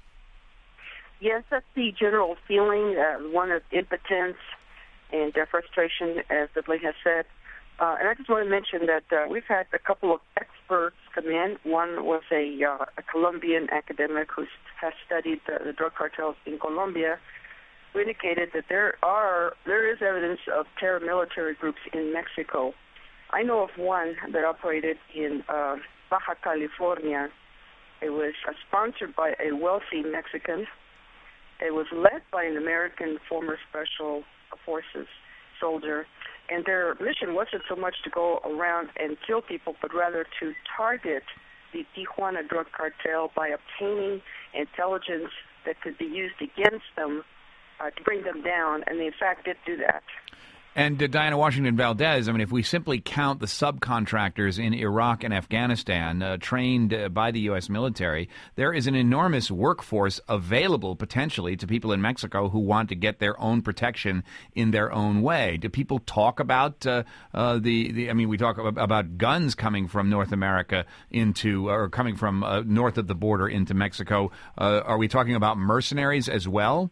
Yes, that's the general feeling, uh, one of impotence and uh, frustration, as Dudley has said. Uh, and I just want to mention that uh, we've had a couple of experts come in. One was a, uh, a Colombian academic who has studied the, the drug cartels in Colombia, who indicated that there are there is evidence of paramilitary groups in Mexico. I know of one that operated in uh, Baja California. It was uh, sponsored by a wealthy Mexican. It was led by an American former special forces soldier. And their mission wasn't so much to go around and kill people, but rather to target the Tijuana drug cartel by obtaining intelligence that could be used against them uh, to bring them down. And they, in fact, did do that. And uh, Diana Washington Valdez, I mean, if we simply count the subcontractors in Iraq and Afghanistan uh, trained uh, by the U S military, there is an enormous workforce available potentially to people in Mexico who want to get their own protection in their own way. Do people talk about uh, uh, the, the, I mean, we talk about guns coming from North America into, or coming from uh, north of the border into Mexico. Uh, are we talking about mercenaries as well?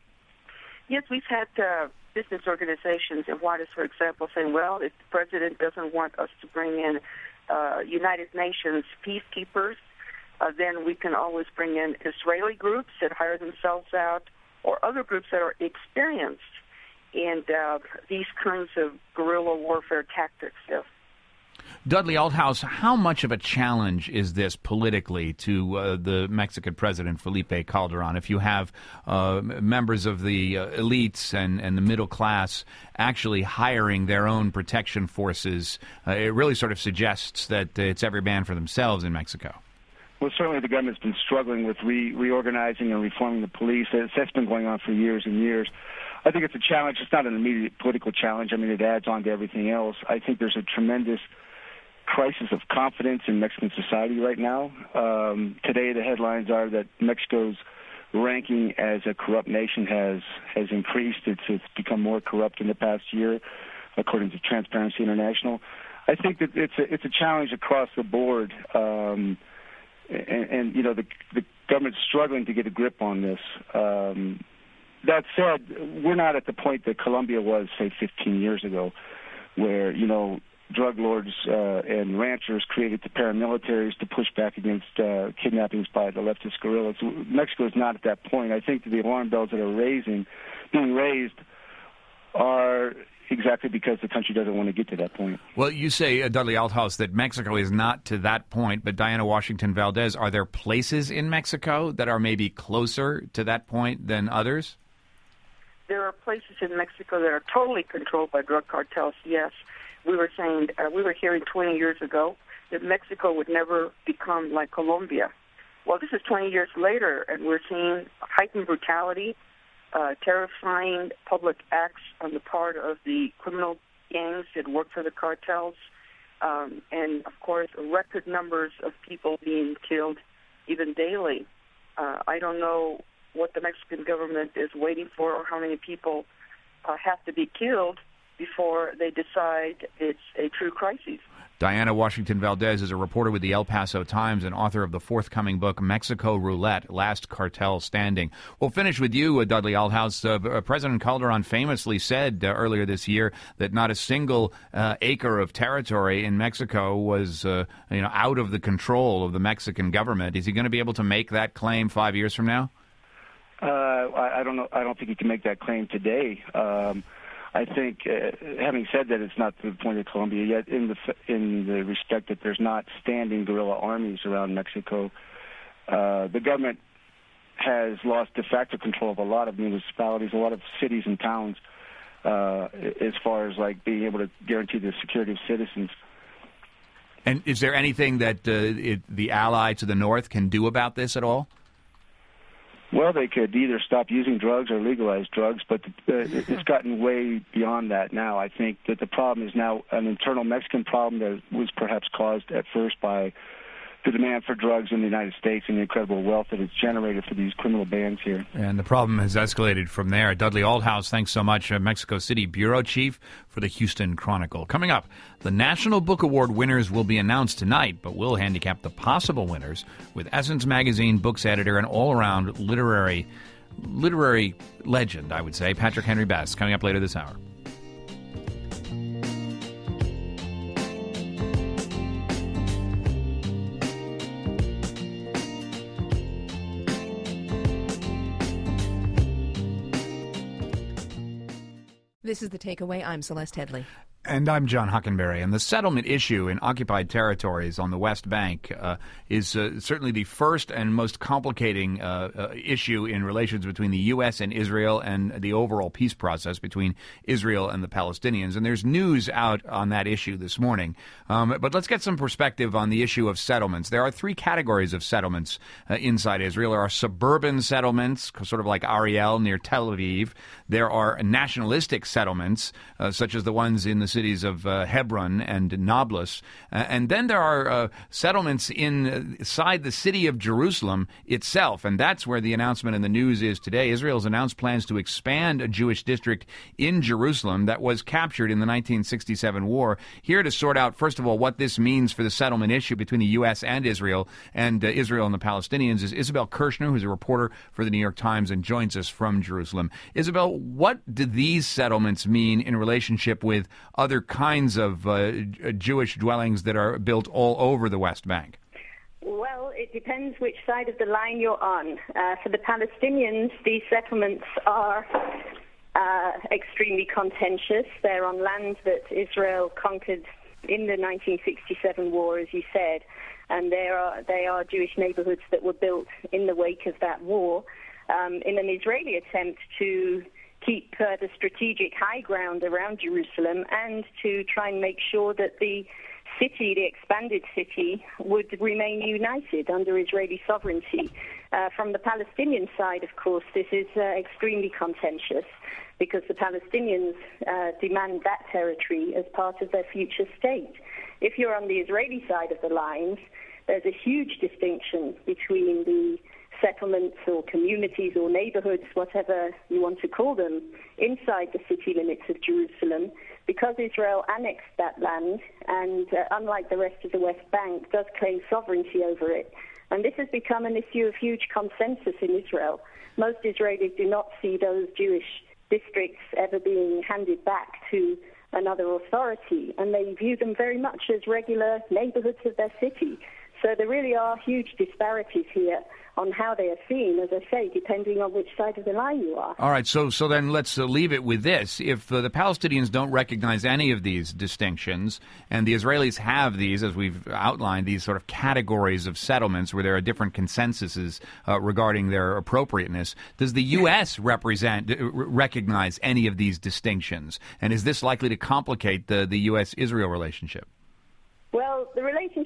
Yes, we've had uh, business organizations in Juarez, for example, saying, well, if the president doesn't want us to bring in uh, United Nations peacekeepers, uh, then we can always bring in Israeli groups that hire themselves out or other groups that are experienced in uh, these kinds of guerrilla warfare tactics. Yes. Dudley Althouse, how much of a challenge is this politically to uh, the Mexican president, Felipe Calderon, if you have uh, members of the uh, elites and, and the middle class actually hiring their own protection forces? Uh, it really sort of suggests that it's every man for themselves in Mexico. Well, certainly the government's been struggling with re- reorganizing and reforming the police. That's been going on for years and years. I think it's a challenge. It's not an immediate political challenge. I mean, it adds on to everything else. I think there's a tremendous crisis of confidence in Mexican society right now. Um, today, the headlines are that Mexico's ranking as a corrupt nation has has increased. It's, it's become more corrupt in the past year, according to Transparency International. I think that it's a, it's a challenge across the board, um, and, and you know the the government's struggling to get a grip on this. Um, that said, we're not at the point that Colombia was, say, fifteen years ago, where you know. drug lords uh, and ranchers created the paramilitaries to push back against uh, kidnappings by the leftist guerrillas. Mexico is not at that point. I think that the alarm bells that are raising, being raised are exactly because the country doesn't want to get to that point. Well, you say, uh, Dudley Althouse, that Mexico is not to that point, but Diana Washington Valdez, are there places in Mexico that are maybe closer to that point than others? There are places in Mexico that are totally controlled by drug cartels, yes. We were saying, uh, we were hearing twenty years ago that Mexico would never become like Colombia. Well, this is twenty years later, and we're seeing heightened brutality, uh, terrifying public acts on the part of the criminal gangs that work for the cartels, um, and, of course, record numbers of people being killed even daily. Uh, I don't know what the Mexican government is waiting for or how many people uh, have to be killed before they decide it's a true crisis. Diana Washington Valdez is a reporter with the El Paso Times and author of the forthcoming book, Mexico Roulette, Last Cartel Standing. We'll finish with you, uh, Dudley Aldhouse. Uh, President Calderon famously said uh, earlier this year that not a single uh, acre of territory in Mexico was uh, you know, out of the control of the Mexican government. Is he going to be able to make that claim five years from now? Uh, I, I don't know. I don't think he can make that claim today. Um, I think, uh, having said that, it's not to the point of Colombia yet, in the in the respect that there's not standing guerrilla armies around Mexico. Uh, the government has lost de facto control of a lot of municipalities, a lot of cities and towns, uh, as far as like being able to guarantee the security of citizens. And is there anything that uh, it, the ally to the north can do about this at all? Well, they could either stop using drugs or legalize drugs, but uh, it's gotten way beyond that now. I think that the problem is now an internal Mexican problem that was perhaps caused at first by the demand for drugs in the United States and the incredible wealth that it's generated for these criminal bands here. And the problem has escalated from there. Dudley Aldhouse, thanks so much. Uh, Mexico City bureau chief for the Houston Chronicle. Coming up, the National Book Award winners will be announced tonight, but we'll handicap the possible winners with Essence Magazine books editor and all-around literary literary legend, I would say, Patrick Henry Best, coming up later this hour. This is The Takeaway. I'm Celeste Headley. And I'm John Hockenberry. And the settlement issue in occupied territories on the West Bank uh, is uh, certainly the first and most complicating uh, uh, issue in relations between the U S and Israel and the overall peace process between Israel and the Palestinians. And there's news out on that issue this morning. Um, but let's get some perspective on the issue of settlements. There are three categories of settlements uh, inside Israel. There are suburban settlements, sort of like Ariel near Tel Aviv. There are nationalistic settlements, uh, such as the ones in the cities of uh, Hebron and Nablus. Uh, and then there are uh, settlements inside the city of Jerusalem itself, and that's where the announcement in the news is today. Israel's announced plans to expand a Jewish district in Jerusalem that was captured in the nineteen sixty-seven war. Here to sort out, first of all, what this means for the settlement issue between the U S and Israel, and uh, Israel and the Palestinians, is Isabel Kirshner, who's a reporter for the New York Times and joins us from Jerusalem. Isabel, what do these settlements mean in relationship with other kinds of uh, Jewish dwellings that are built all over the West Bank? Well, it depends which side of the line you're on. Uh, for the Palestinians, these settlements are uh, extremely contentious. They're on land that Israel conquered in the nineteen sixty-seven war, as you said, and they are, they are Jewish neighborhoods that were built in the wake of that war um, in an Israeli attempt to keep uh, the strategic high ground around Jerusalem and to try and make sure that the city, the expanded city, would remain united under Israeli sovereignty. Uh, from the Palestinian side, of course, this is uh, extremely contentious because the Palestinians uh, demand that territory as part of their future state. If you're on the Israeli side of the lines, there's a huge distinction between the settlements or communities or neighborhoods, whatever you want to call them, inside the city limits of Jerusalem, because Israel annexed that land and, uh, unlike the rest of the West Bank, does claim sovereignty over it. And this has become an issue of huge consensus in Israel. Most Israelis do not see those Jewish districts ever being handed back to another authority, and they view them very much as regular neighborhoods of their city. So there really are huge disparities here on how they are seen, as I say, depending on which side of the line you are. All right, so so then let's uh, leave it with this. If uh, the Palestinians don't recognize any of these distinctions, and the Israelis have these, as we've outlined, these sort of categories of settlements where there are different consensuses uh, regarding their appropriateness, does the U S represent uh, recognize any of these distinctions? And is this likely to complicate the, the U S Israel relationship? Well, the relationship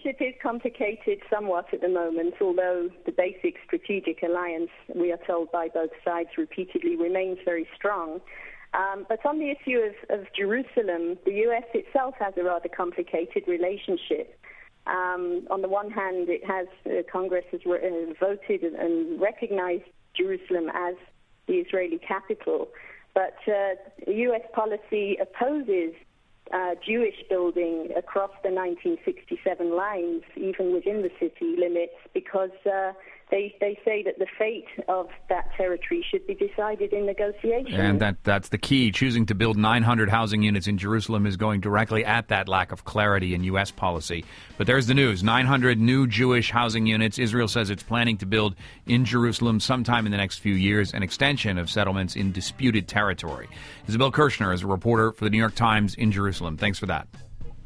relationship is complicated somewhat at the moment, although the basic strategic alliance, we are told by both sides repeatedly, remains very strong. Um, but on the issue of, of Jerusalem, the U S itself has a rather complicated relationship. Um, on the one hand, it has uh, Congress has re- uh, voted and recognized Jerusalem as the Israeli capital, but uh, U S policy opposes uh, Jewish building across the nineteen sixty-seven lines, even within the city limits, because uh, they they say that the fate of that territory should be decided in negotiation. And that that's the key. Choosing to build nine hundred housing units in Jerusalem is going directly at that lack of clarity in U S policy. But there's the news. nine hundred new Jewish housing units. Israel says it's planning to build in Jerusalem sometime in the next few years, an extension of settlements in disputed territory. Isabel Kirshner is a reporter for the New York Times in Jerusalem. Thanks for that.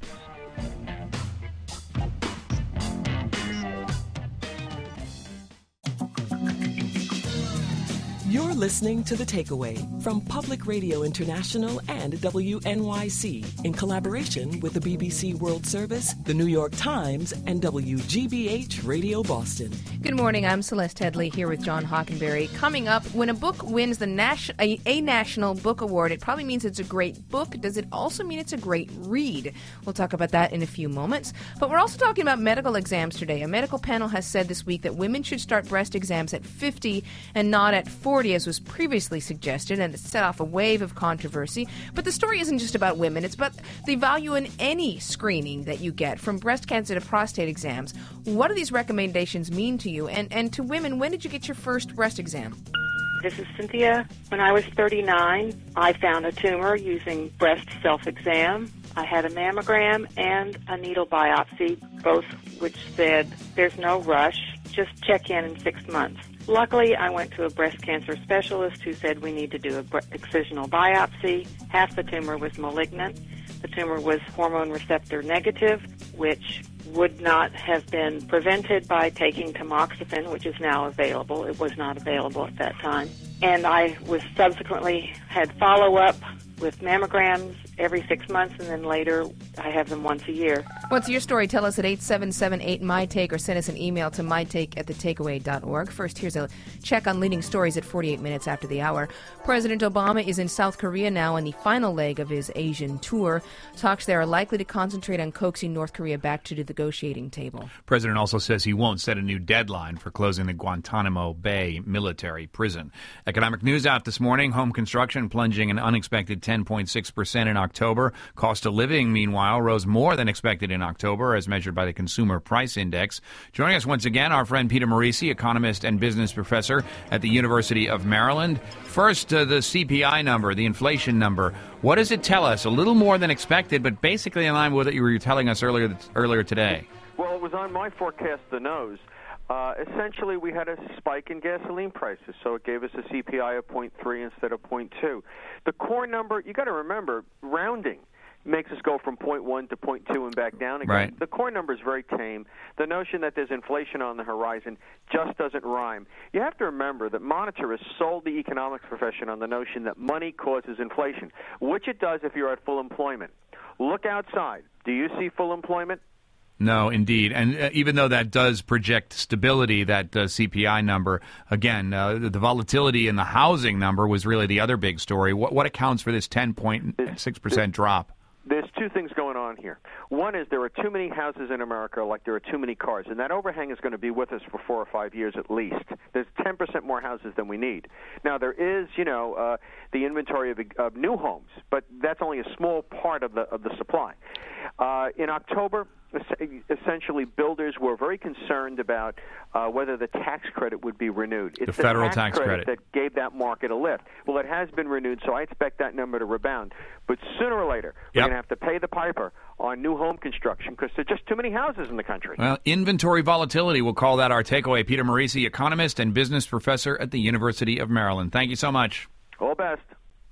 You're listening to The Takeaway from Public Radio International and W N Y C in collaboration with the B B C World Service, the New York Times, and W G B H Radio Boston. Good morning. I'm Celeste Headley here with John Hockenberry. Coming up, when a book wins the nas- a, a National Book Award, it probably means it's a great book. Does it also mean it's a great read? We'll talk about that in a few moments. But we're also talking about medical exams today. A medical panel has said this week that women should start breast exams at fifty and not at forty, as was previously suggested, and it set off a wave of controversy. But the story isn't just about women. It's about the value in any screening that you get, from breast cancer to prostate exams. What do these recommendations mean to you? And, and to women, when did you get your first breast exam? This is Cynthia. When I was thirty-nine, I found a tumor using breast self-exam. I had a mammogram and a needle biopsy, both which said there's no rush, just check in in six months. Luckily, I went to a breast cancer specialist who said we need to do a excisional biopsy. Half the tumor was malignant. The tumor was hormone receptor negative, which would not have been prevented by taking tamoxifen, which is now available. It was not available at that time. And I was subsequently had follow-up with mammograms every six months, and then later I have them once a year. What's your story? Tell us at eight seven seven eight M Y take or send us an email to my take at the takeaway dot org. First, here's a check on leading stories at forty-eight minutes after the hour. President Obama is in South Korea now on the final leg of his Asian tour. Talks there are likely to concentrate on coaxing North Korea back to the negotiating table. President also says he won't set a new deadline for closing the Guantanamo Bay military prison. Economic news out this morning. Home construction plunging an unexpected ten point six percent in October. Cost of living, meanwhile, rose more than expected in October, as measured by the Consumer Price Index. Joining us once again, our friend Peter Morici, economist and business professor at the University of Maryland. First, uh, the C P I number, the inflation number. What does it tell us? A little more than expected, but basically in line with what you were telling us earlier earlier today. Well, it was on my forecast, the nose. Uh, essentially, we had a spike in gasoline prices, so it gave us a C P I of zero point three instead of zero point two. The core number, you got to remember, rounding makes us go from zero point one to zero point two and back down again. Right. The core number is very tame. The notion that there's inflation on the horizon just doesn't rhyme. You have to remember that monetarists sold the economics profession on the notion that money causes inflation, which it does if you're at full employment. Look outside. Do you see full employment? No, indeed. And uh, even though that does project stability, that uh, C P I number, again, uh, the, the volatility in the housing number was really the other big story. What, what accounts for this ten point six percent drop? There's two things going on here. One is there are too many houses in America like there are too many cars, and that overhang is going to be with us for four or five years at least. There's ten percent more houses than we need. Now, there is, you know, uh, the inventory of, of new homes, but that's only a small part of the of the supply. Uh, in October, essentially, builders were very concerned about uh, whether the tax credit would be renewed. It's the federal tax, tax credit, credit that gave that market a lift. Well, it has been renewed, so I expect that number to rebound. But sooner or later, we're yep. going to have to pay the piper on new home construction because there are just too many houses in the country. Well, inventory volatility, we'll call that our takeaway. Peter Morici, economist and business professor at the University of Maryland. Thank you so much. All best.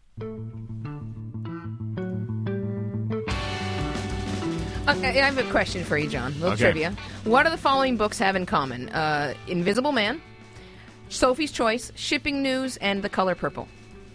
Okay, I have a question for you, John. A little Okay. trivia. What do the following books have in common? Uh, Invisible Man, Sophie's Choice, Shipping News, and The Color Purple.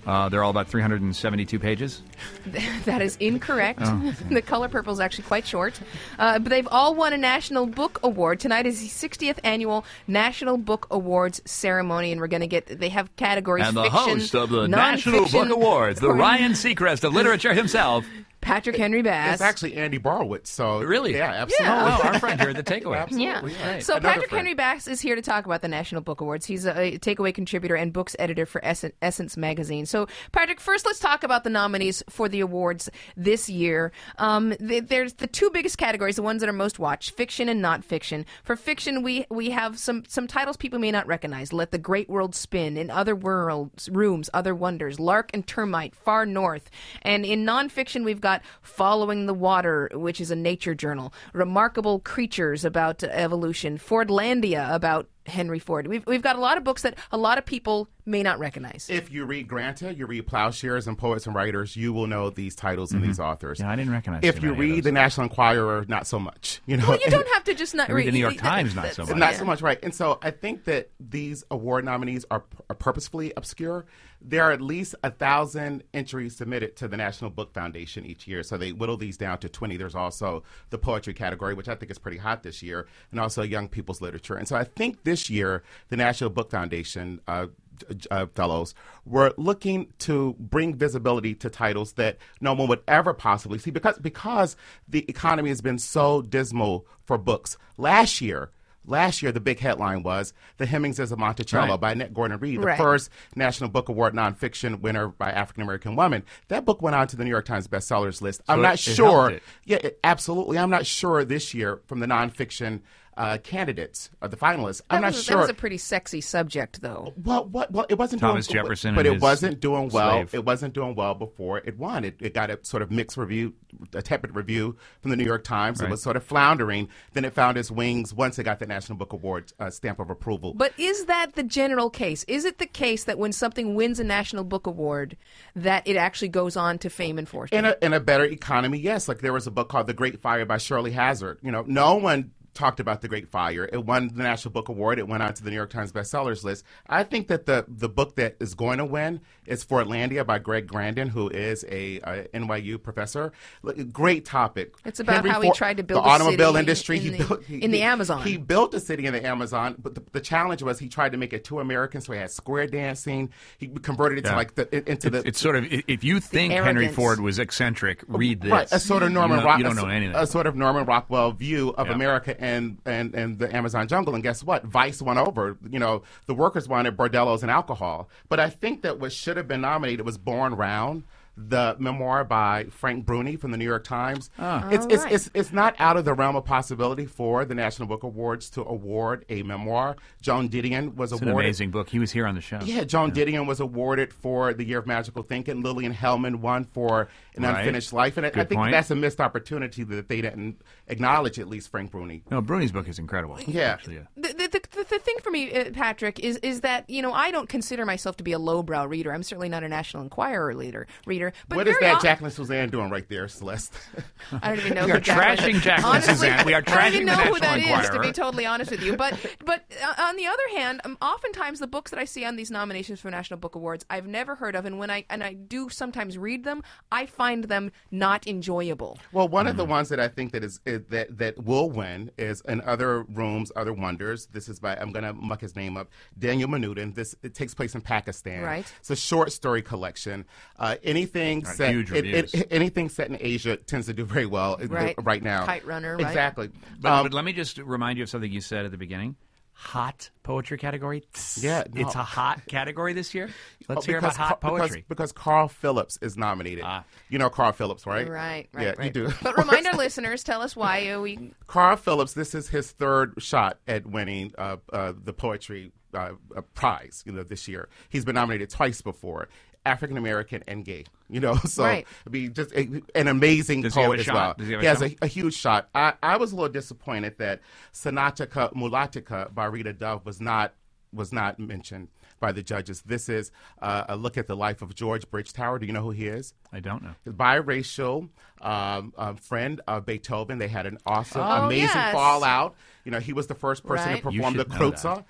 Uh, they're all about three hundred seventy-two pages. That is incorrect. Oh. The Color Purple is actually quite short. Uh, but they've all won a National Book Award. Tonight is the sixtieth Annual National Book Awards ceremony, and we're going to get, they have categories, And the fiction, host of the National nonfiction, Book Awards, the Ryan Seacrest of literature himself. Patrick Henry Bass. It's actually Andy Borowitz. So Really? yeah, absolutely. Oh, well, our friend here at the Takeaway. Absolutely. Yeah. Right. So Another Patrick friend. Henry Bass is here to talk about the National Book Awards. He's a, a Takeaway contributor and books editor for Essen- Essence magazine. So Patrick, first let's talk about the nominees for the awards this year. Um, th- there's the two biggest categories, the ones that are most watched: fiction and not fiction. For fiction, we we have some some titles people may not recognize: Let the Great World Spin, In Other Worlds, Rooms, Other Wonders, Lark and Termite, Far North. And in nonfiction, we've got Following the Water, which is a nature journal; Remarkable Creatures, about evolution; Fordlandia, about Henry Ford. We've we've got a lot of books that a lot of people may not recognize. If you read Granta, you read Plowshares and Poets and Writers, you will know these titles and these authors. Yeah, I didn't recognize If too you many of read the National Enquirer, not so much. You know, Well, you don't have to just not I read the New York read- Times, not so much. Not so much, right? And so I think that these award nominees are, are purposefully obscure. There are at least a thousand entries submitted to the National Book Foundation each year, so they whittle these down to twenty. There's also the poetry category, which I think is pretty hot this year, and also young people's literature. And so I think this year the National Book Foundation uh, uh, fellows were looking to bring visibility to titles that no one would ever possibly see, because because the economy has been so dismal for books. Last year. Last year, the big headline was The Hemingses of Monticello Right. by Annette Gordon Reed, the Right. first National Book Award nonfiction winner by African American woman. That book went on to the New York Times bestsellers list. I'm So not it- it sure. helped it. Yeah, it, absolutely. I'm not sure this year from the nonfiction uh, candidates, uh, the finalists. I'm That not was, sure. That was a pretty sexy subject, though. Well, what? Well, it wasn't Thomas doing, Jefferson but and it his wasn't doing well. slave. It wasn't doing well before it won. It, it got a sort of mixed review, a tepid review from the New York Times. Right. It was sort of floundering. Then it found its wings once it got the National Book Award uh, stamp of approval. But is that the general case? Is it the case that when something wins a National Book Award, that it actually goes on to fame and fortune? In a in a better economy, yes. Like there was a book called The Great Fire by Shirley Hazard. You know, no one talked about The Great Fire. It won the National Book Award. It went on to the New York Times bestsellers list. I think that the the book that is going to win is Fordlandia by Greg Grandin, who is a, a N Y U professor. Look, great topic. It's about Henry how he Ford- tried to build the a automobile city industry. in he the- built he, in the he- Amazon. He built a city in the Amazon, but the, the challenge was he tried to make it too American. So he had square dancing. He converted it Yeah. to like the into It's, the. it's sort of, i- if you think Henry arrogance. Ford was eccentric, read this. Right, a sort of Norman you know, Rock, you don't a, know anything. a sort of Norman Rockwell view of Yeah. America and, and, and the Amazon jungle. And guess what? Vice won over. You know, the workers wanted bordellos and alcohol. But I think that what should have been nominated was Born Round, the memoir by Frank Bruni from the New York Times. Ah. It's, All it's, right. it's, it's not out of the realm of possibility for the National Book Awards to award a memoir. Joan Didion was It's an awarded. amazing book. He was here on the show. Yeah, Joan Didion was awarded for The Year of Magical Thinking. Lillian Hellman won for An Right. Unfinished Life. And I, I Good think point. that's a missed opportunity that they didn't acknowledge, at least Frank Bruni. No, Bruni's book is incredible. Yeah. Actually, yeah. The, the, the, the thing for me, uh, Patrick, is is that, you know, I don't consider myself to be a lowbrow reader. I'm certainly not a National Enquirer leader, reader. But What is very that o- Jacqueline Suzanne doing right there, Celeste? I don't even know We who are trashing Jacqueline Honestly, Suzanne. We are I don't trashing even the know who National that is, to Enquirer. be totally honest with you. But but uh, on the other hand, um, oftentimes the books that I see on these nominations for National Book Awards, I've never heard of, and when I and I do sometimes read them, I find them not enjoyable. Well, one of the ones that I think that is, is that that will win is In Other Rooms, Other Wonders. This is by, I'm going to muck his name up, Daniel Manoodan. This it takes place in Pakistan. Right. It's a short story collection. Uh, anything Got set huge it- it- reviews. anything set in Asia tends to do very well uh, Right. right now. Kite Runner, right? Exactly. But, Um, but let me just remind you of something you said at the beginning. Hot poetry category. Yeah, no. It's a hot category this year. Let's Oh, hear about because hot Ca- because- poetry. Because, Carl Phillips is nominated. Ah. You know Carl Phillips, right? Right, right, Yeah, right. you do. But remind our listeners, tell us why uh, we. Carl Phillips, this is his third shot at winning uh, uh, the poetry uh, uh, prize. You know, this year he's been nominated twice before, African American and gay. You know, so Right. I mean, just a, an amazing Does he have poet a as shot? well. Does he have a he has shot? a, a huge shot. I, I was a little disappointed that Sanatica Mulatica by Rita Dove was not was not mentioned by the judges. This is uh, a look at the life of George Bridgetower. Do you know who he is? I don't know. Biracial um, um, friend of Beethoven. They had an awesome, Oh, amazing yes. fallout. You know, he was the first person Right. to You perform the should know Kreutzer.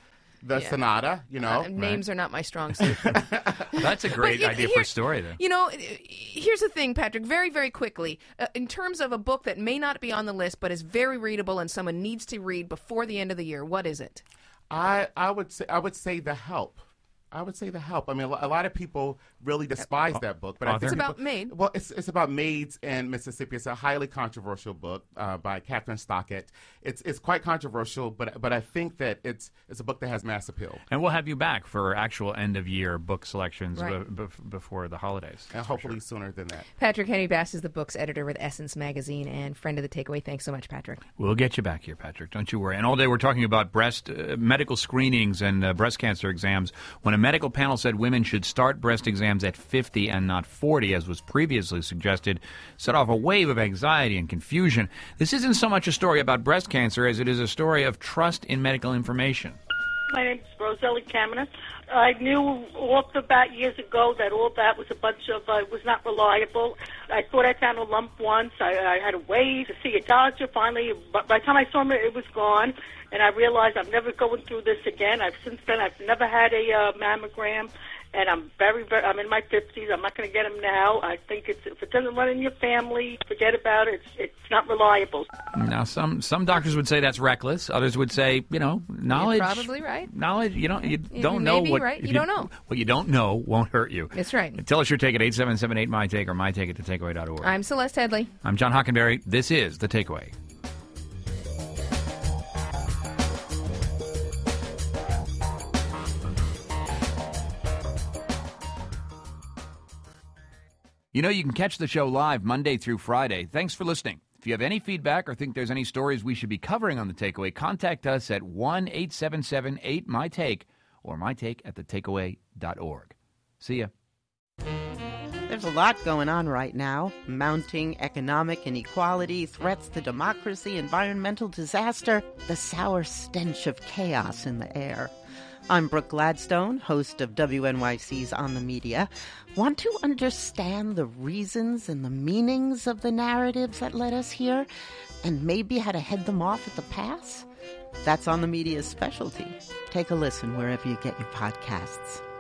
the Yeah. Sonata, you know. Uh, names are not my strong suit. That's a great But, idea here- for a story, then. You know, here's the thing, Patrick, very, very quickly. Uh, in terms of a book that may not be on the list but is very readable and someone needs to read before the end of the year, what is it? I I would say I would say The Help. I would say The Help. I mean, a lo- a lot of people really despise that book, but I think It's people- about maid. Well, it's it's about maids in Mississippi. It's a highly controversial book uh, by Catherine Stockett. It's it's quite controversial, but but I think that it's it's a book that has mass appeal. And we'll have you back for actual end-of-year book selections Right. be- bef- before the holidays. And hopefully sooner than that. Patrick Henry Bass is the book's editor with Essence Magazine and friend of the Takeaway. Thanks so much, Patrick. We'll get you back here, Patrick. Don't you worry. And all day we're talking about breast uh, medical screenings and uh, breast cancer exams. When a medical panel said women should start breast exams at fifty and not forty, as was previously suggested, set off a wave of anxiety and confusion. This isn't so much a story about breast cancer as it is a story of trust in medical information. My name's Roselli Kamenetz. I knew off the bat years ago that all that was a bunch of, uh, was not reliable. I thought I found a lump once. I, I had to wait to see a doctor. Finally, but by the time I saw him, it was gone. And I realized I'm never going through this again. I've since then, I've never had a uh, mammogram. And I'm very, very, I'm in my fifties. I'm not going to get them now. I think it's, if it doesn't run in your family, forget about it. It's, it's not reliable. Now, some some doctors would say that's reckless. Others would say, you know, knowledge. You're probably right. Knowledge, you don't, you You don't may know be what right. You if don't know. What you don't know won't hurt you. That's right. Tell us your take at eight seven seven eight my take or my take at the takeaway dot org. I'm Celeste Headley. I'm John Hockenberry. This is The Takeaway. You know, you can catch the show live Monday through Friday. Thanks for listening. If you have any feedback or think there's any stories we should be covering on The Takeaway, contact us at one eight seven seven eight my take or my take at the takeaway dot org. See ya. There's a lot going on right now. Mounting economic inequality, threats to democracy, environmental disaster, the sour stench of chaos in the air. I'm Brooke Gladstone, host of W N Y C's On the Media. Want to understand the reasons and the meanings of the narratives that led us here, and maybe how to head them off at the pass? That's On the Media's specialty. Take a listen wherever you get your podcasts.